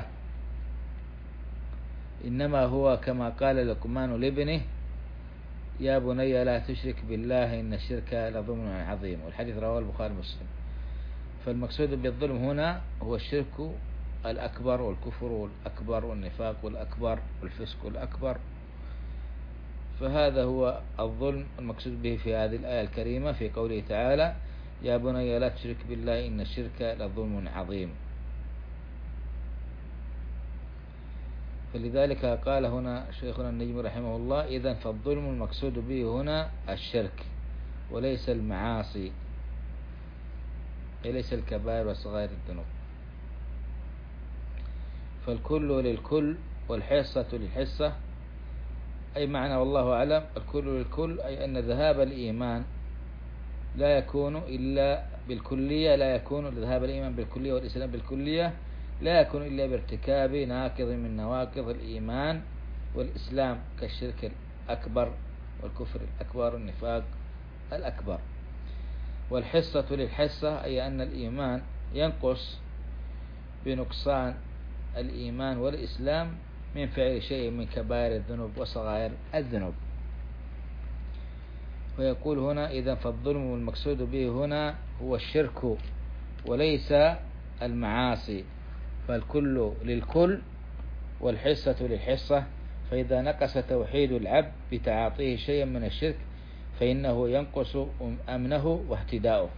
إنما هو كما قال لقمان لابنه: يا بني لا تشرك بالله إن الشرك لظلم عظيم. والحديث رواه البخاري ومسلم. فالمقصود بالظلم هنا هو الشرك الأكبر والكفر الأكبر والنفاق الأكبر والفسق الأكبر. فهذا هو الظلم المقصود به في هذه الآية الكريمة في قوله تعالى: يا بني لا تشرك بالله إن الشرك لظلم عظيم. فلذلك قال هنا شيخنا النجم رحمه الله: إذن فالظلم المقصود به هنا الشرك وليس المعاصي، ليس الكبائر وصغائر الذنوب. فالكل للكل والحصة للحصة، أي معنى والله أعلم الكل للكل، أي أن ذهاب الإيمان لا يكون إلا بالكلية، لا يكون ذهاب الإيمان بالكلية والإسلام بالكلية لا يكون إلا بارتكاب ناقض من نواقض الإيمان والإسلام كالشرك الأكبر والكفر الأكبر والنفاق الأكبر. والحصة للحصة، أي أن الإيمان ينقص بنقصان الإيمان والإسلام من فعل شيء من كبائر الذنوب وصغائر الذنوب. ويقول هنا: إذا فالظلم المقصود به هنا هو الشرك وليس المعاصي. فالكل للكل والحصة للحصة، فإذا نقص توحيد العبد بتعاطيه شيئا من الشرك فإنه ينقص أمنه واهتداؤه.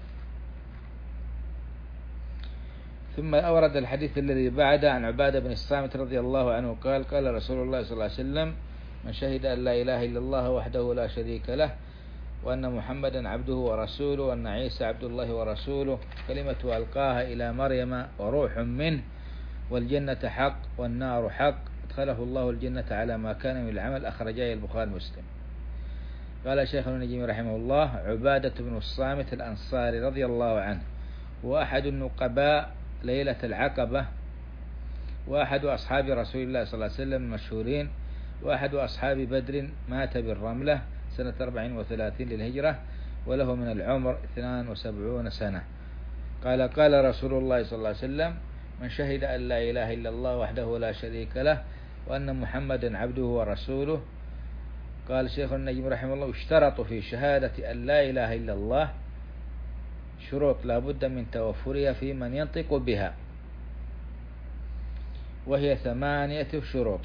ثم أورد الحديث الذي بعده عن عبادة بن الصامت رضي الله عنه قال: قال رسول الله صلى الله عليه وسلم: من شهد أن لا إله إلا الله وحده لا شريك له وأن محمدا عبده ورسوله وأن عيسى عبد الله ورسوله كلمة ألقاها إلى مريم وروح منه والجنة حق والنار حق أدخله الله الجنة على ما كان من العمل، أخرجاه البخاري ومسلم. قال شيخ النجيم رحمه الله: عبادة بن الصامت الأنصاري رضي الله عنه وأحد النقباء ليلة العقبة، وأحد أصحاب رسول الله صلى الله عليه وسلم المشهورين، وأحد أصحاب بدر، مات بالرملة سنة 34 للهجرة وله من العمر 72 سنة. قال: قال رسول الله صلى الله عليه وسلم: من شهد أن لا إله إلا الله وحده لا شريك له وأن محمدا عبده ورسوله. قال شيخ النجم رحمه الله: اشترط في شهادة أن لا إله إلا الله شروط لا بد من توفرها في من ينطق بها، وهي 8 شروط،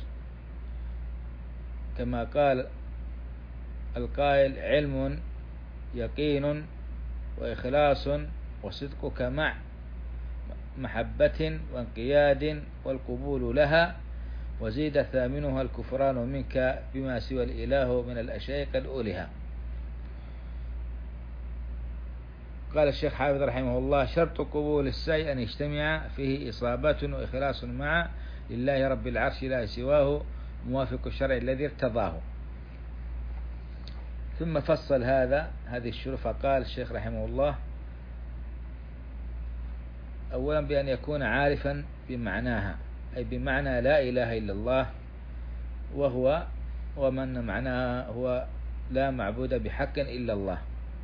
كما قال القائل: علم، يقين، وإخلاص، وصدقك مع محبة وانقياد والقبول لها، وزيد ثامنها الكفران منك بما سوى الإله من الأشياء قد أولها. قال الشيخ حافظ رحمه الله: شرط قبول السعي أن يجتمع فيه إصابة وإخلاص مع لله رب العرش لا سواه موافق الشرع الذي ارتضاه. ثم فصل هذه الشروط، فقال الشيخ رحمه الله: أولا بأن يكون عارفا بمعناها، أي بمعنى لا إله إلا الله، ومن معناها هو لا معبود بحق إلا الله.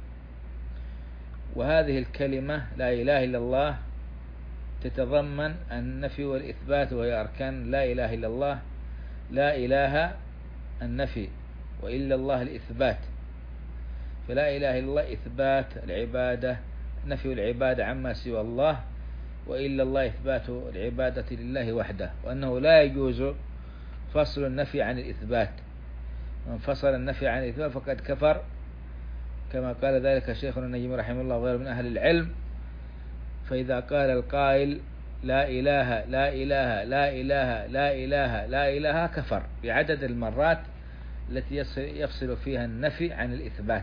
وهذه الكلمة لا إله إلا الله تتضمن النفي والإثبات، وهي أركان لا إله إلا الله: لا إله النفي، وإلا الله الإثبات. فلا إله إلا الله إثبات العبادة، نفي العبادة عما سوى الله، وإلا الله إثبات العبادة لله وحده، وأنه لا يجوز فصل النفي عن الإثبات. من فصل النفي عن الإثبات فقد كفر، كما قال ذلك شيخنا النجم رحمه الله وغيره من أهل العلم. فإذا قال القائل لا إله لا إله لا إله لا إله لا إله كفر بعدد المرات التي يفصل فيها النفي عن الإثبات.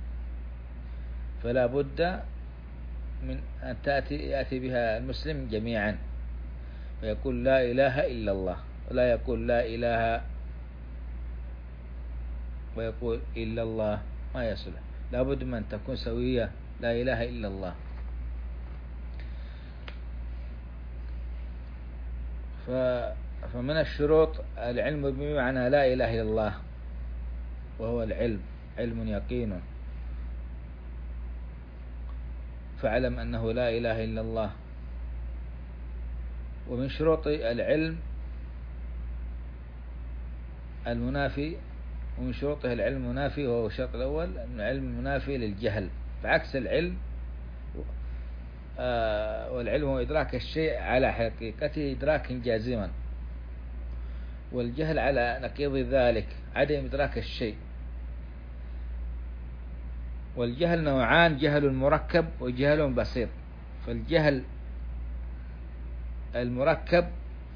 فلا بد من أن يأتي بها المسلم جميعا، ويقول لا إله إلا الله، ولا يقول لا إله ويقول إلا الله، ما يصلح. لا بد من تكون سوية، لا إله إلا الله. فمن الشروط العلم بمعنى لا إله إلا الله، وهو العلم، علم يقين، فاعلم أنه لا إله إلا الله. ومن شروط العلم المنافي، ومن شروطه العلم المنافي، وهو الشرط الأول أن العلم المنافي للجهل، بعكس العلم. والعلم هو إدراك الشيء على حقيقته إدراكا جازما، والجهل على نقيض ذلك عدم إدراك الشيء. والجهل نوعان: جهل مركب وجهل بسيط. فالجهل المركب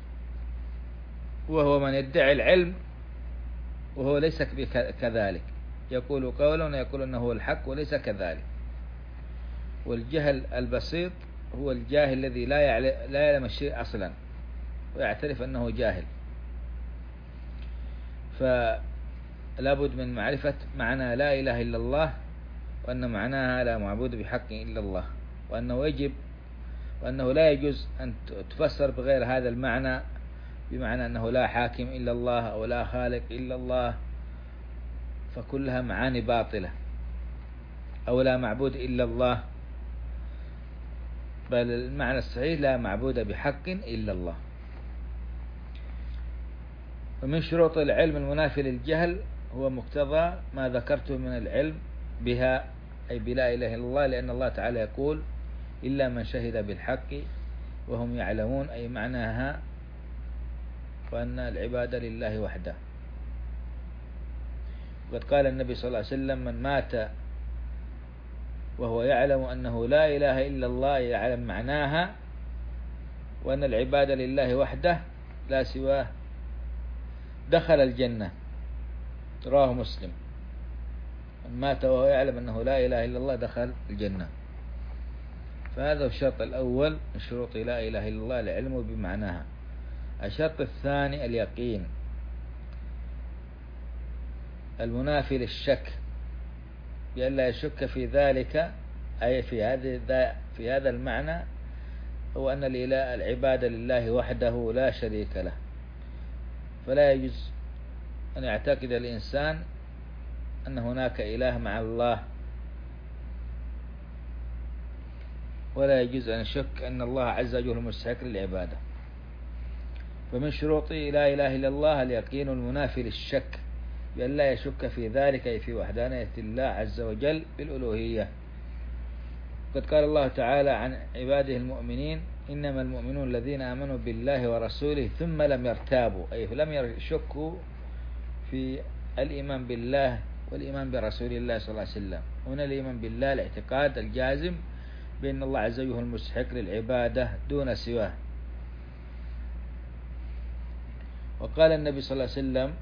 وهو من يدعي العلم وهو ليس كذلك، يقول قولا ويقول أنه هو الحق وليس كذلك. والجهل البسيط هو الجاهل الذي لا يعلم الشيء أصلا ويعترف أنه جاهل. فلا بد من معرفة معنى لا إله إلا الله، وأن معناها لا معبود بحق إلا الله، وأنه لا يجوز أن تفسر بغير هذا المعنى، بمعنى أنه لا حاكم إلا الله أو لا خالق إلا الله، فكلها معاني باطلة، أو لا معبود إلا الله. بل المعنى الصحيح لا معبود بحق إلا الله. ومن شروط العلم المنافي للجهل هو مقتضى ما ذكرته من العلم بها، أي بلا إله إلا الله، لأن الله تعالى يقول: إلا من شهد بالحق وهم يعلمون، أي معناها وأن العبادة لله وحده. وقد قال النبي صلى الله عليه وسلم: من مات وهو يعلم أنه لا إله إلا الله، يعلم معناها وأن العبادة لله وحده لا سواه، دخل الجنة. رواه مسلم. من مات وهو يعلم أنه لا إله إلا الله دخل الجنة. فهذا الشرط الأول من شروط لا إله إلا الله، العلم بمعناها. الشرط الثاني اليقين، المنافي للشك، بأن لا يشك في ذلك، أي في هذا المعنى، هو أن العبادة لله وحده لا شريك له. فلا يجوز أن يعتقد الإنسان أن هناك إله مع الله، ولا يجوز أن يشك أن الله عز وجل مستحق للعبادة. فمن شروط لا إله إلا الله اليقين المنافي للشك، بأن لا يشك في ذلك، أي في وحدانية الله عز وجل بالألوهية. قد قال الله تعالى عن عباده المؤمنين: إنما المؤمنون الذين آمنوا بالله ورسوله ثم لم يرتابوا، أي لم يشكوا في الإيمان بالله والإيمان برسول الله صلى الله عليه وسلم. هنا الإيمان بالله الاعتقاد الجازم بأن الله عز وجل المستحق للعبادة دون سواه. وقال النبي صلى الله عليه وسلم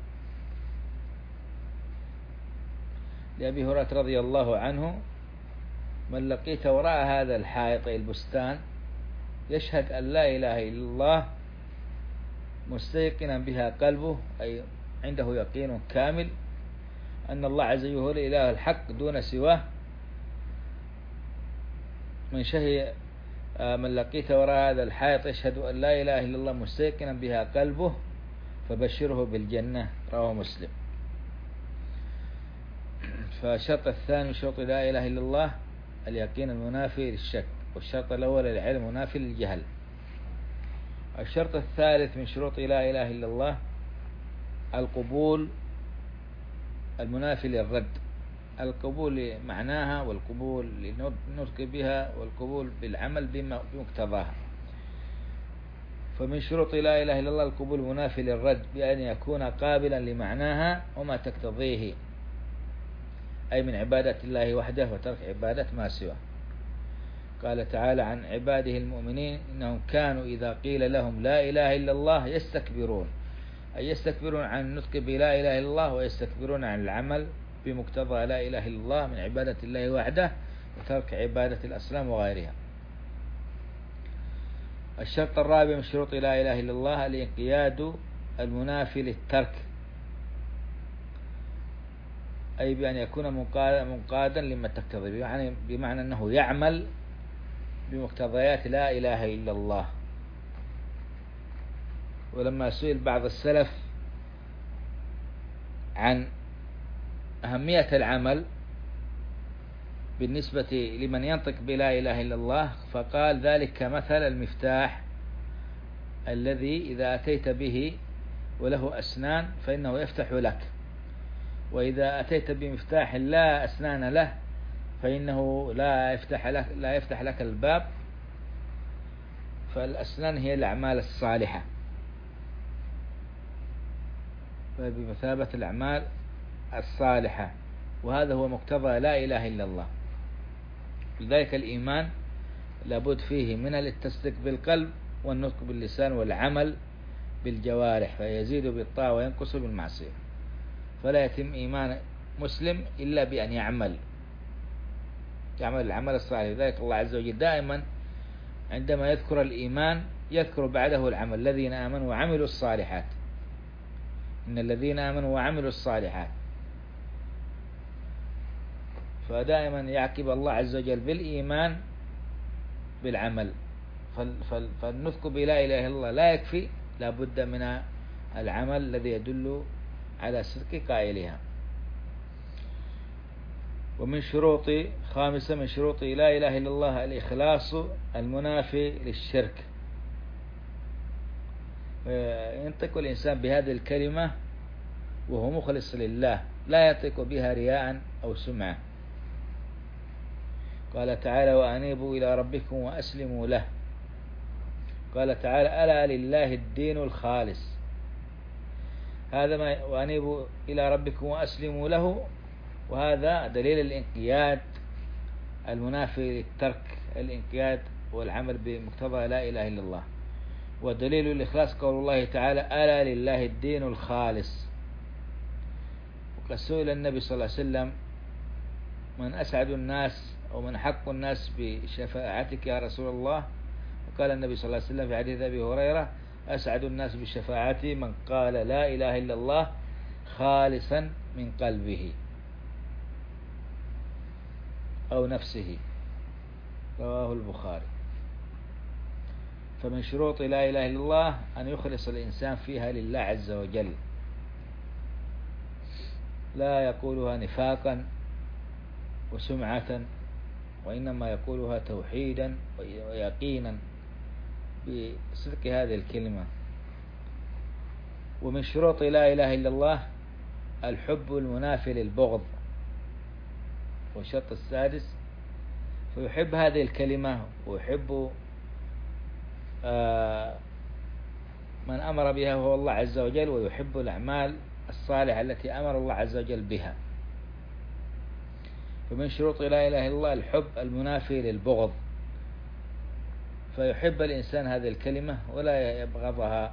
لأبي هريرة رضي الله عنه: من لقيت وراء هذا الحائط البستان يشهد أن لا إله إلا الله مستيقنا بها قلبه، أي عنده يقين كامل أن الله عز وجل هو الإله الحق دون سواه، من لقيت وراء هذا الحائط يشهد أن لا إله إلا الله مستيقنا بها قلبه فبشره بالجنة. رواه مسلم. فالشرط الثاني من شروط لا إله إلا الله اليقين المنافي للشك، والشرط الأول العلم المنافي للجهل. الشرط الثالث من شروط لا إله إلا الله القبول المنافي للرد، القبول معناها والقبول للنطق بها والقبول بالعمل بمقتضاها. فمن شروط لا إله إلا الله القبول المنافي للرد، بأن يكون قابلا لمعناها وما تقتضيه، أي من عبادة الله وحده وترك عبادة ما سواه. قال تعالى عن عباده المؤمنين: إنهم كانوا إذا قيل لهم لا إله إلا الله يستكبرون، أي يستكبرون عن النطق بلا إله إلا الله، ويستكبرون عن العمل بمقتضى لا إله إلا الله من عبادة الله وحده وترك عبادة الأصنام وغيرها. الشرط الرابع من شروط لا إله إلا الله الانقياد المنافي للترك، أي بأن يكون منقادا لما تقتضي، يعني بمعنى أنه يعمل بمقتضيات لا إله إلا الله. ولما سئل بعض السلف عن أهمية العمل بالنسبة لمن ينطق بلا إله إلا الله، فقال: ذلك كمثل المفتاح الذي إذا أتيت به وله أسنان فإنه يفتح لك، وإذا أتيت بمفتاح لا أسنان له فإنه لا يفتح لك الباب. فالأسنان هي الأعمال الصالحة، فبمثابة الأعمال الصالحة، وهذا هو مقتضى لا إله إلا الله. لذلك الإيمان لابد فيه من التصديق بالقلب والنطق باللسان والعمل بالجوارح، فيزيد بالطاعة وينقص بالمعصية. فلا يتم إيمان مسلم إلا بأن يعمل العمل الصالح. لذلك الله عز وجل دائما عندما يذكر الإيمان يذكر بعده العمل: الذين آمنوا وعملوا الصالحات، إن الذين آمنوا وعملوا الصالحات. فدائما يعقب الله عز وجل بالإيمان بالعمل. فالنطق بلا إله إلا الله لا يكفي، لا بد من العمل الذي يدل على صدق قائلها. ومن شروط خامسة من شروط لا إله إلا الله الإخلاص المنافي للشرك، ينطق الإنسان بهذه الكلمة وهو مخلص لله، لا ينطق بها رياء أو سمعة. قال تعالى: وأنيبوا إلى ربكم وأسلموا له. قال تعالى: ألا لله الدين الخالص. هذا ما وأنيبوا إلى ربكم وأسلموا له، وهذا دليل الانقياد المنافي للترك، الانقياد والعمل بمقتضى لا إله إلا الله. ودليل الإخلاص قول الله تعالى: ألا لله الدين الخالص. وقد سئل النبي صلى الله عليه وسلم: من أسعد الناس أو من حق الناس بشفاعتك يا رسول الله؟ وقال النبي صلى الله عليه وسلم في حديث أبي هريرة: أسعد الناس بشفاعتي من قال لا إله إلا الله خالصا من قلبه أو نفسه. رواه البخاري. فمن شروط لا إله إلا الله أن يخلص الإنسان فيها لله عز وجل، لا يقولها نفاقا وسمعة، وإنما يقولها توحيدا ويقينا بصدق هذه الكلمة. ومن شروط لا إله إلا الله الحب المنافي للبغض، والشرط السادس: فيحب هذه الكلمة ويحب من أمر بها وهو الله عز وجل، ويحب الأعمال الصالحة التي أمر الله عز وجل بها. فمن شروط لا إله إلا الله الحب المنافي للبغض، فيحب الإنسان هذه الكلمة ولا يبغضها،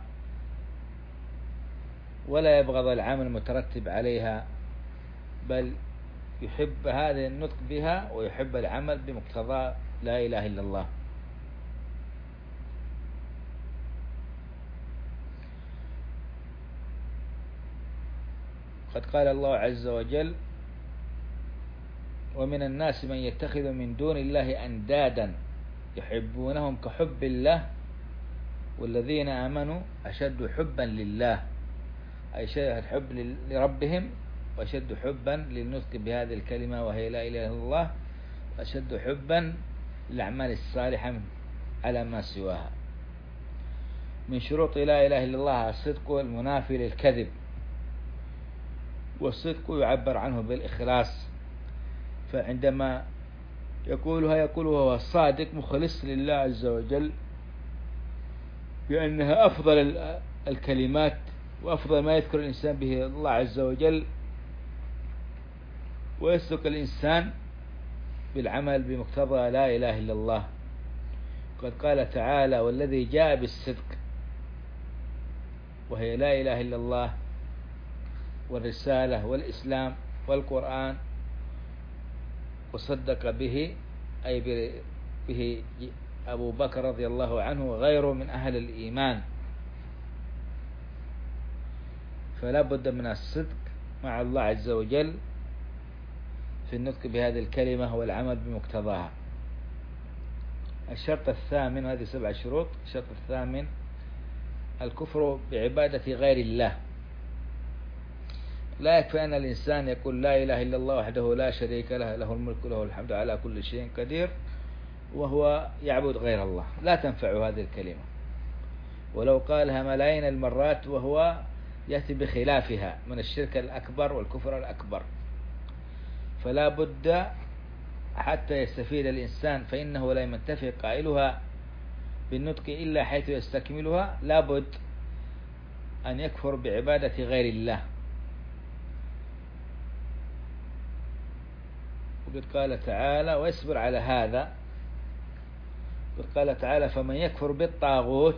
ولا يبغض العمل المترتب عليها، بل يحب هذا النطق بها ويحب العمل بمقتضى لا إله إلا الله. قد قال الله عز وجل: ومن الناس من يتخذ من دون الله أندادا يحبونهم كحب الله والذين آمنوا أشد حبا لله، أي شيء الحب لربهم، وأشد حبا للنطق بهذه الكلمة وهي لا إله إلا الله، وأشد حبا للأعمال الصالحة على ما سواها. من شروط لا إله إلا الله الصدق المنافي للكذب، والصدق يعبر عنه بالإخلاص، فعندما يقولها هو الصادق مخلص لله عز وجل، لأنها أفضل الكلمات وأفضل ما يذكر الإنسان به الله عز وجل، ويصدق الإنسان بالعمل بمقتضى لا إله إلا الله. قد قال تعالى: والذي جاء بالصدق، وهي لا إله إلا الله والرسالة والإسلام والقرآن، وصدق به أي به أبو بكر رضي الله عنه وغيره من أهل الإيمان. فلا بد من الصدق مع الله عز وجل في النطق بهذه الكلمة والعمل بمقتضاها. الشرط الثامن، هذه 7 شروط. الشرط الثامن الكفر بعبادة غير الله. لا يكفي أن الإنسان يقول لا إله إلا الله وحده لا شريك له، له الملك وله الحمد على كل شيء قدير، وهو يعبد غير الله، لا تنفع هذه الكلمة ولو قالها ملايين المرات، وهو يأتي بخلافها من الشرك الأكبر والكفر الأكبر. فلا بد حتى يستفيد الإنسان، فإنه لا ينتفع قائلها بالنطق إلا حيث يستكملها، لا بد أن يكفر بعبادة غير الله. وقد قال تعالى: ويصبر على هذا. وقد قال تعالى: فمن يكفر بالطاغوت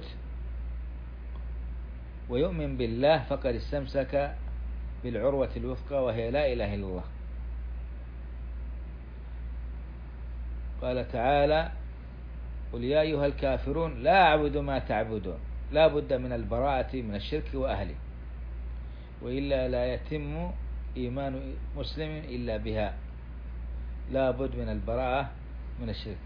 ويؤمن بالله فقد استمسك بالعروة الوثقى وهي لا إله إلا الله. قال تعالى: قل يا أيها الكافرون لا أعبد ما تعبدون. لا بد من البراءة من الشرك وأهله، وإلا لا يتم إيمان مسلم إلا بها. لا بد من البراءة من الشرك.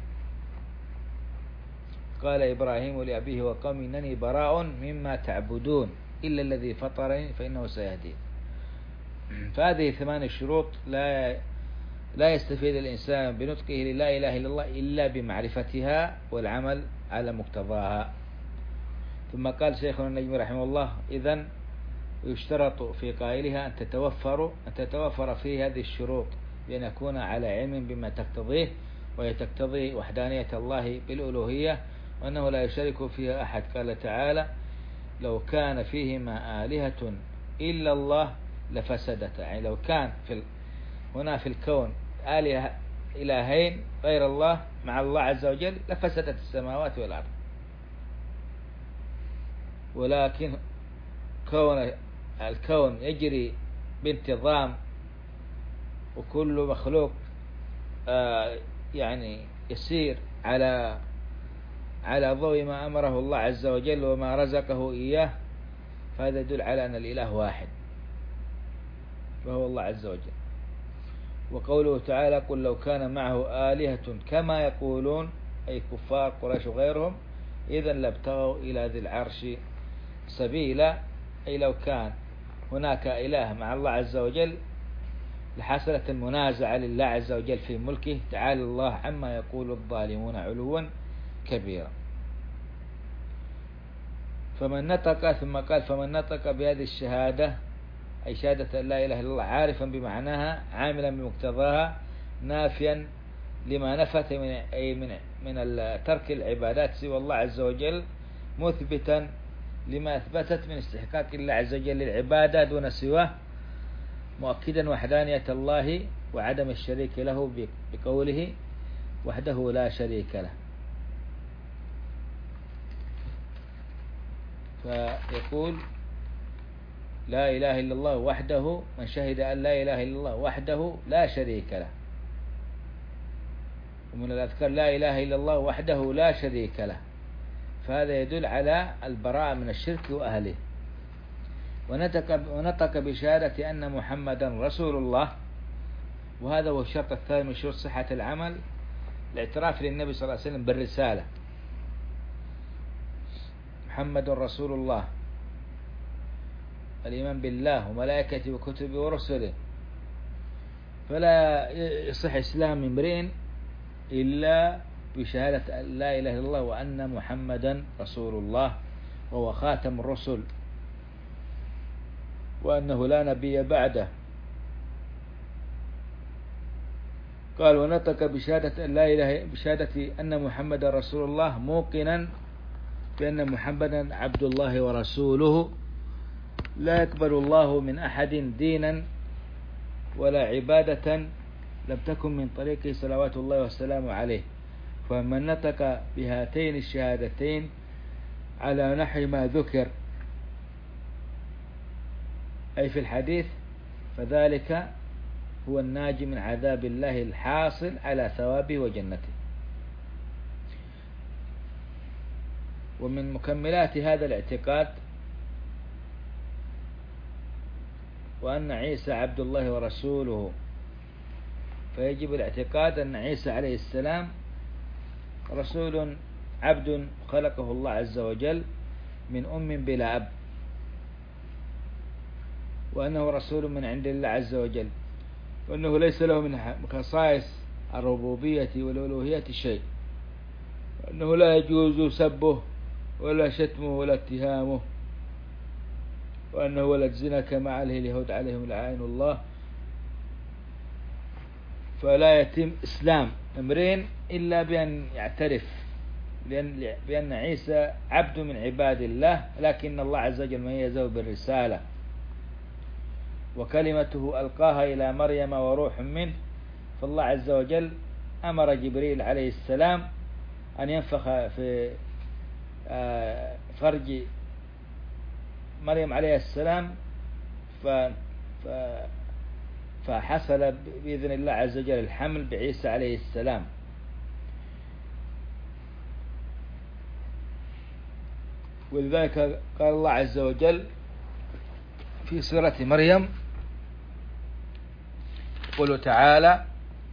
قال إبراهيم لأبيه وقومه إنني براء مما تعبدون إلا الذي فطرني فإنه سيهدين. فهذه 8 شروط لا يستفيد الإنسان بنطقه لا إله إلا الله إلا بمعرفتها والعمل على مقتضاها. ثم قال شيخنا النجمي رحمه الله: إذن يشترط في قائلها أن تتوفر فيه هذه الشروط، بأن يكون على علم بما تقتضيه، وهي تقتضي وحدانية الله بالألوهية، وأنه لا يشارك فيها أحد. قال تعالى: لو كان فيهما آلهة إلا الله لفسدتا. يعني لو كان هنا في الكون آلهة إلهين غير الله مع الله عز وجل لفسدت السماوات والأرض، ولكن الكون يجري بانتظام، وكل مخلوق يعني يسير على ضوء ما أمره الله عز وجل وما رزقه إياه، فهذا يدل على أن الإله واحد وهو الله عز وجل. وقوله تعالى: قل لو كان معه آلهة كما يقولون، أي كفار قريش وغيرهم، إذا لابتغوا إلى ذي العرش سبيلا، أي لو كان هناك إله مع الله عز وجل لحصلت المنازعة لله عز وجل في ملكه، تعالى الله عما يقول الظالمون علوا كبيرا. فمن نطق، ثم قال: فمن نطق بهذه الشهادة، أي شهادة أن لا إله إلا الله، عارفا بمعناها عاملا بمقتضاها، نافيا لما نفت من ترك العبادات سوى الله عز وجل، مثبتا لما أثبتت من استحقاق الله عز وجل للعبادة دون سواه، مؤكدا وحدانية الله وعدم الشريك له بقوله: وحده لا شريك له. فيقول: لا إله إلا الله وحده، من شهد أن لا إله إلا الله وحده لا شريك له. ومن الأذكار: لا إله إلا الله وحده لا شريك له، فهذا يدل على البراءة من الشرك وأهله. ونطق بشهادة أن محمدا رسول الله، وهذا هو الشرط الثاني من شروط صحة العمل، الاعتراف للنبي صلى الله عليه وسلم بالرسالة، محمد رسول الله، الإيمان بالله وملائكته وكتبه ورسله. فلا يصح إسلام امرئ إلا بشهادة أن لا إله إلا الله وأن محمدا رسول الله، وهو خاتم الرسل، وأنه لا نبي بعده. قال: ونطق بشهادة أن لا إله، بشهادة أن محمدا رسول الله، موقنا بأن محمدا عبد الله ورسوله، لا يقبل الله من أحد دينا ولا عبادة لم تكن من طريقه صلوات الله والسلام عليه. فمن نطق بهاتين الشهادتين على نحو ما ذكر أي في الحديث، فذلك هو الناجي من عذاب الله الحاصل على ثوابه وجنته. ومن مكملات هذا الاعتقاد وأن عيسى عبد الله ورسوله، فيجب الاعتقاد أن عيسى عليه السلام رسول عبد خلقه الله عز وجل من أم بلا أب، وأنه رسول من عند الله عز وجل، وأنه ليس له من خصائص الربوبية والألوهية شيء، وأنه لا يجوز سبه ولا شتمه ولا اتهامه، وأنه ولد زنا كما عليه اليهود عليهم لعائن الله. فلا يتم إسلام امرئ إلا بأن يعترف بأن عيسى عبد من عباد الله، لكن الله عز وجل ميزه بالرسالة، وكلمته ألقاها إلى مريم وروح منه. فالله عز وجل أمر جبريل عليه السلام أن ينفخ في فرج مريم عليه السلام، فحصل بإذن الله عز وجل الحمل بعيسى عليه السلام. ولذلك قال الله عز وجل في سورة مريم: يقول تعالى: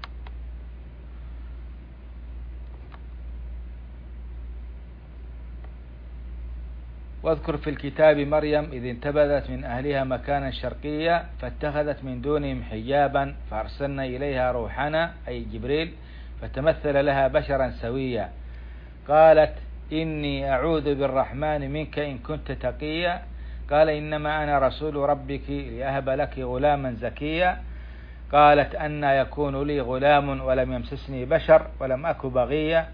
واذكر في الكتاب مريم إذ انتبذت من أهلها مكانا شرقيا فاتخذت من دونهم حجابا فأرسلنا إليها روحنا أي جبريل فتمثل لها بشرا سويا، قالت إني أعوذ بالرحمن منك إن كنت تقيا، قال إنما أنا رسول ربك لأهب لك غلاما زكيا، قالت أنى يكون لي غلام ولم يمسسني بشر ولم أك بغيا،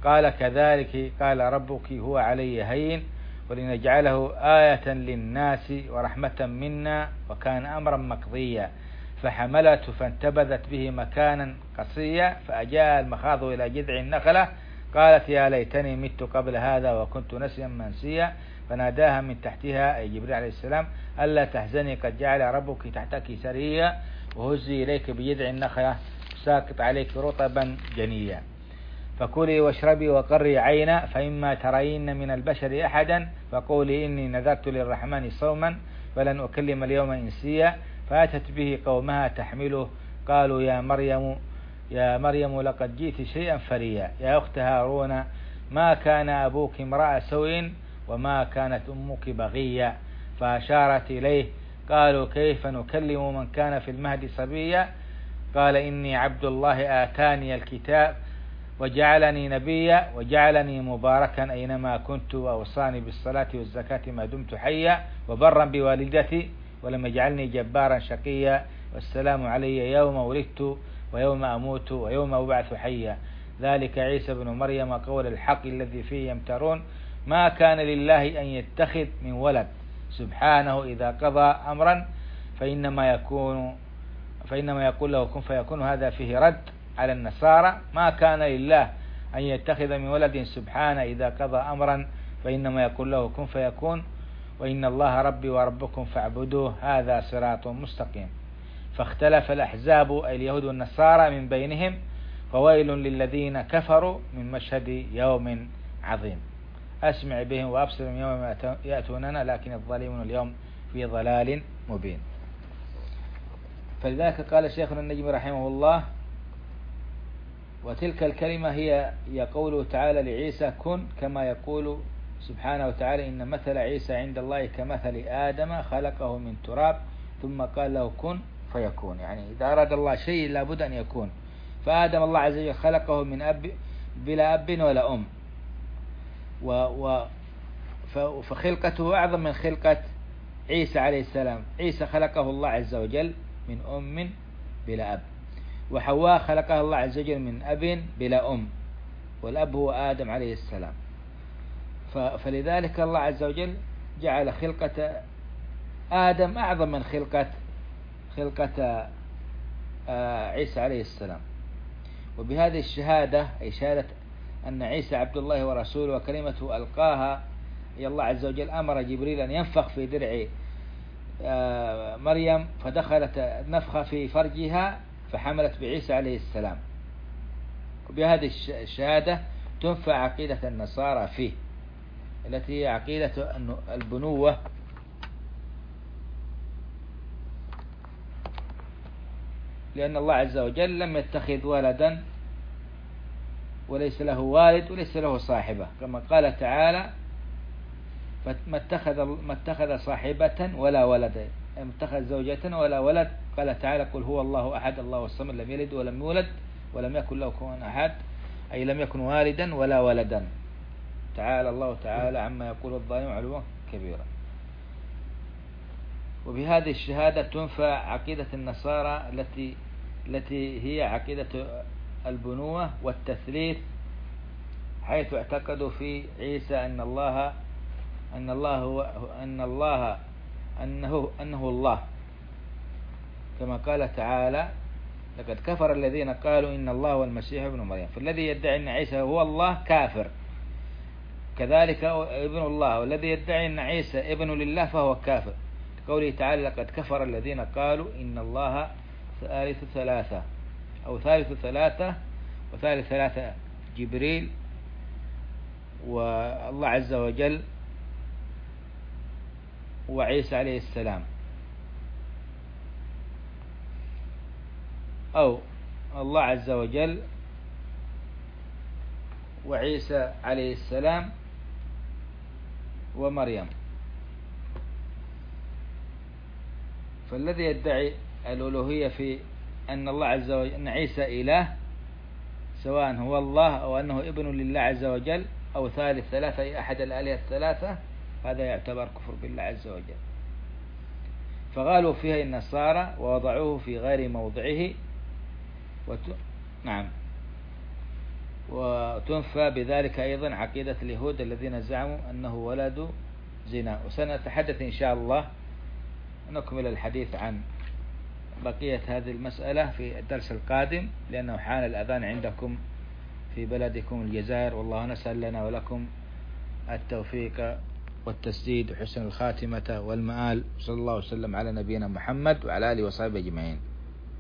قال كذلك قال ربك هو علي هين ولنجعله آية للناس ورحمة منا وكان أمرا مقضيا فحملته فانتبذت به مكانا قصيا فأجاء المخاض إلى جذع النخلة قالت يا ليتني مت قبل هذا وكنت نسيا منسيا فناداها من تحتها أي جبريل عليه السلام ألا تحزني قد جعل ربك تحتك سريا وهزي إليك بجذع النخلة ساقط عليك رطبا جنيا فكلي واشربي وقري عينا فإما ترين من البشر أحدا فقولي إني نذرت للرحمن صوما فلن أكلم اليوم إنسيا فأتت به قومها تحمله قالوا يا مريم لقد جئت شيئا فريا يا أخت هارون ما كان أبوك امرأ سوء وما كانت أمك بغيا فأشارت إليه قالوا كيف نكلم من كان في المهد صبيا قال إني عبد الله آتاني الكتاب وجعلني نبيا وجعلني مباركا أينما كنت وأوصاني بالصلاة والزكاة ما دمت حيا وبرا بوالدتي ولم يجعلني جبارا شقيا والسلام علي يوم ولدت ويوم أموت ويوم أبعث حيا ذلك عيسى بن مريم قول الحق الذي فيه يمترون ما كان لله أن يتخذ من ولد سبحانه إذا قضى أمرا فإنما يقول له كن فيكون هذا فيه رد على النصارى ما كان لله أن يتخذ من ولد سبحانه إذا قضى أمرا فإنما يقول له كن فيكون وإن الله ربي وربكم فاعبدوه هذا صراط مستقيم فاختلف الأحزاب أي اليهود والنصارى من بينهم فويل للذين كفروا من مشهد يوم عظيم أسمع بهم وأبصر يوم يأتوننا لكن الظالمون اليوم في ضلال مبين. فلذلك قال شيخنا النجم رحمه الله وتلك الكلمة هي قوله تعالى لعيسى كن كما يقول سبحانه وتعالى إن مثل عيسى عند الله كمثل آدم خلقه من تراب ثم قال له كن فيكون يعني إذا أراد الله شيء لابد أن يكون فآدم الله عز وجل خلقه من أب بلا أب ولا أم فخلقته أعظم من خلقة عيسى عليه السلام عيسى خلقه الله عز وجل من أم بلا أب وحواء خلقها الله عز وجل من أب بلا أم والأب هو آدم عليه السلام فلذلك الله عز وجل جعل خلقة آدم أعظم من خلقة عيسى عليه السلام وبهذه الشهادة أي شهادة أن عيسى عبد الله ورسوله وكلمته ألقاها أي الله عز وجل أمر جبريل أن ينفخ في درع مريم فدخلت نفخة في فرجها فحملت بعيسى عليه السلام وبهذه الشهادة تنفع عقيدة النصارى فيه التي هي عقيدة البنوة لأن الله عز وجل لم يتخذ ولدا وليس له والد وليس له صاحبة كما قال تعالى ما اتخذ صاحبة ولا ولد ما اتخذ زوجة ولا ولد قال تعالى قل هو الله أحد الله الصمد لم يلد ولم يولد ولم يكن له كفوا أحد أي لم يكن والدا ولا ولدا تعالى الله تعالى عما يقول الظالم علوا كبيرا. وبهذه الشهادة تنفع عقيدة النصارى التي هي عقيدة البنوة والتثليث حيث اعتقدوا في عيسى أنه الله كما قال تعالى لقد كفر الذين قالوا إن الله هو المسيح ابن مريم فالذي يدعي أن عيسى هو الله كافر كذلك ابن الله والذي يدعي أن عيسى ابن لله فهو كافر قوله تعالى لقد كفر الذين قالوا إن الله ثالث ثلاثة أو ثالث ثلاثة وثالث ثلاثة جبريل والله عز وجل وعيسى عليه السلام أو الله عز وجل وعيسى عليه السلام ومريم. فالذي يدعي الألوهية في أن الله عز وجل أن عيسى إله سواء هو الله أو أنه ابن لله عز وجل أو ثالث ثلاثة أي أحد الآلهة الثلاثة هذا يعتبر كفر بالله عز وجل. فقالوا فيها النصارى ووضعوه في غير موضعه نعم وتنفى بذلك أيضا عقيدة اليهود الذين زعموا أنه ولد زنا. وسنتحدث إن شاء الله نكمل الحديث عن بقية هذه المسألة في الدرس القادم، لأنه حان الأذان عندكم في بلدكم الجزائر. والله نسأل لنا ولكم التوفيق والتسديد وحسن الخاتمة والمآل. صلى الله وسلم على نبينا محمد وعلى آله وصحبه أجمعين.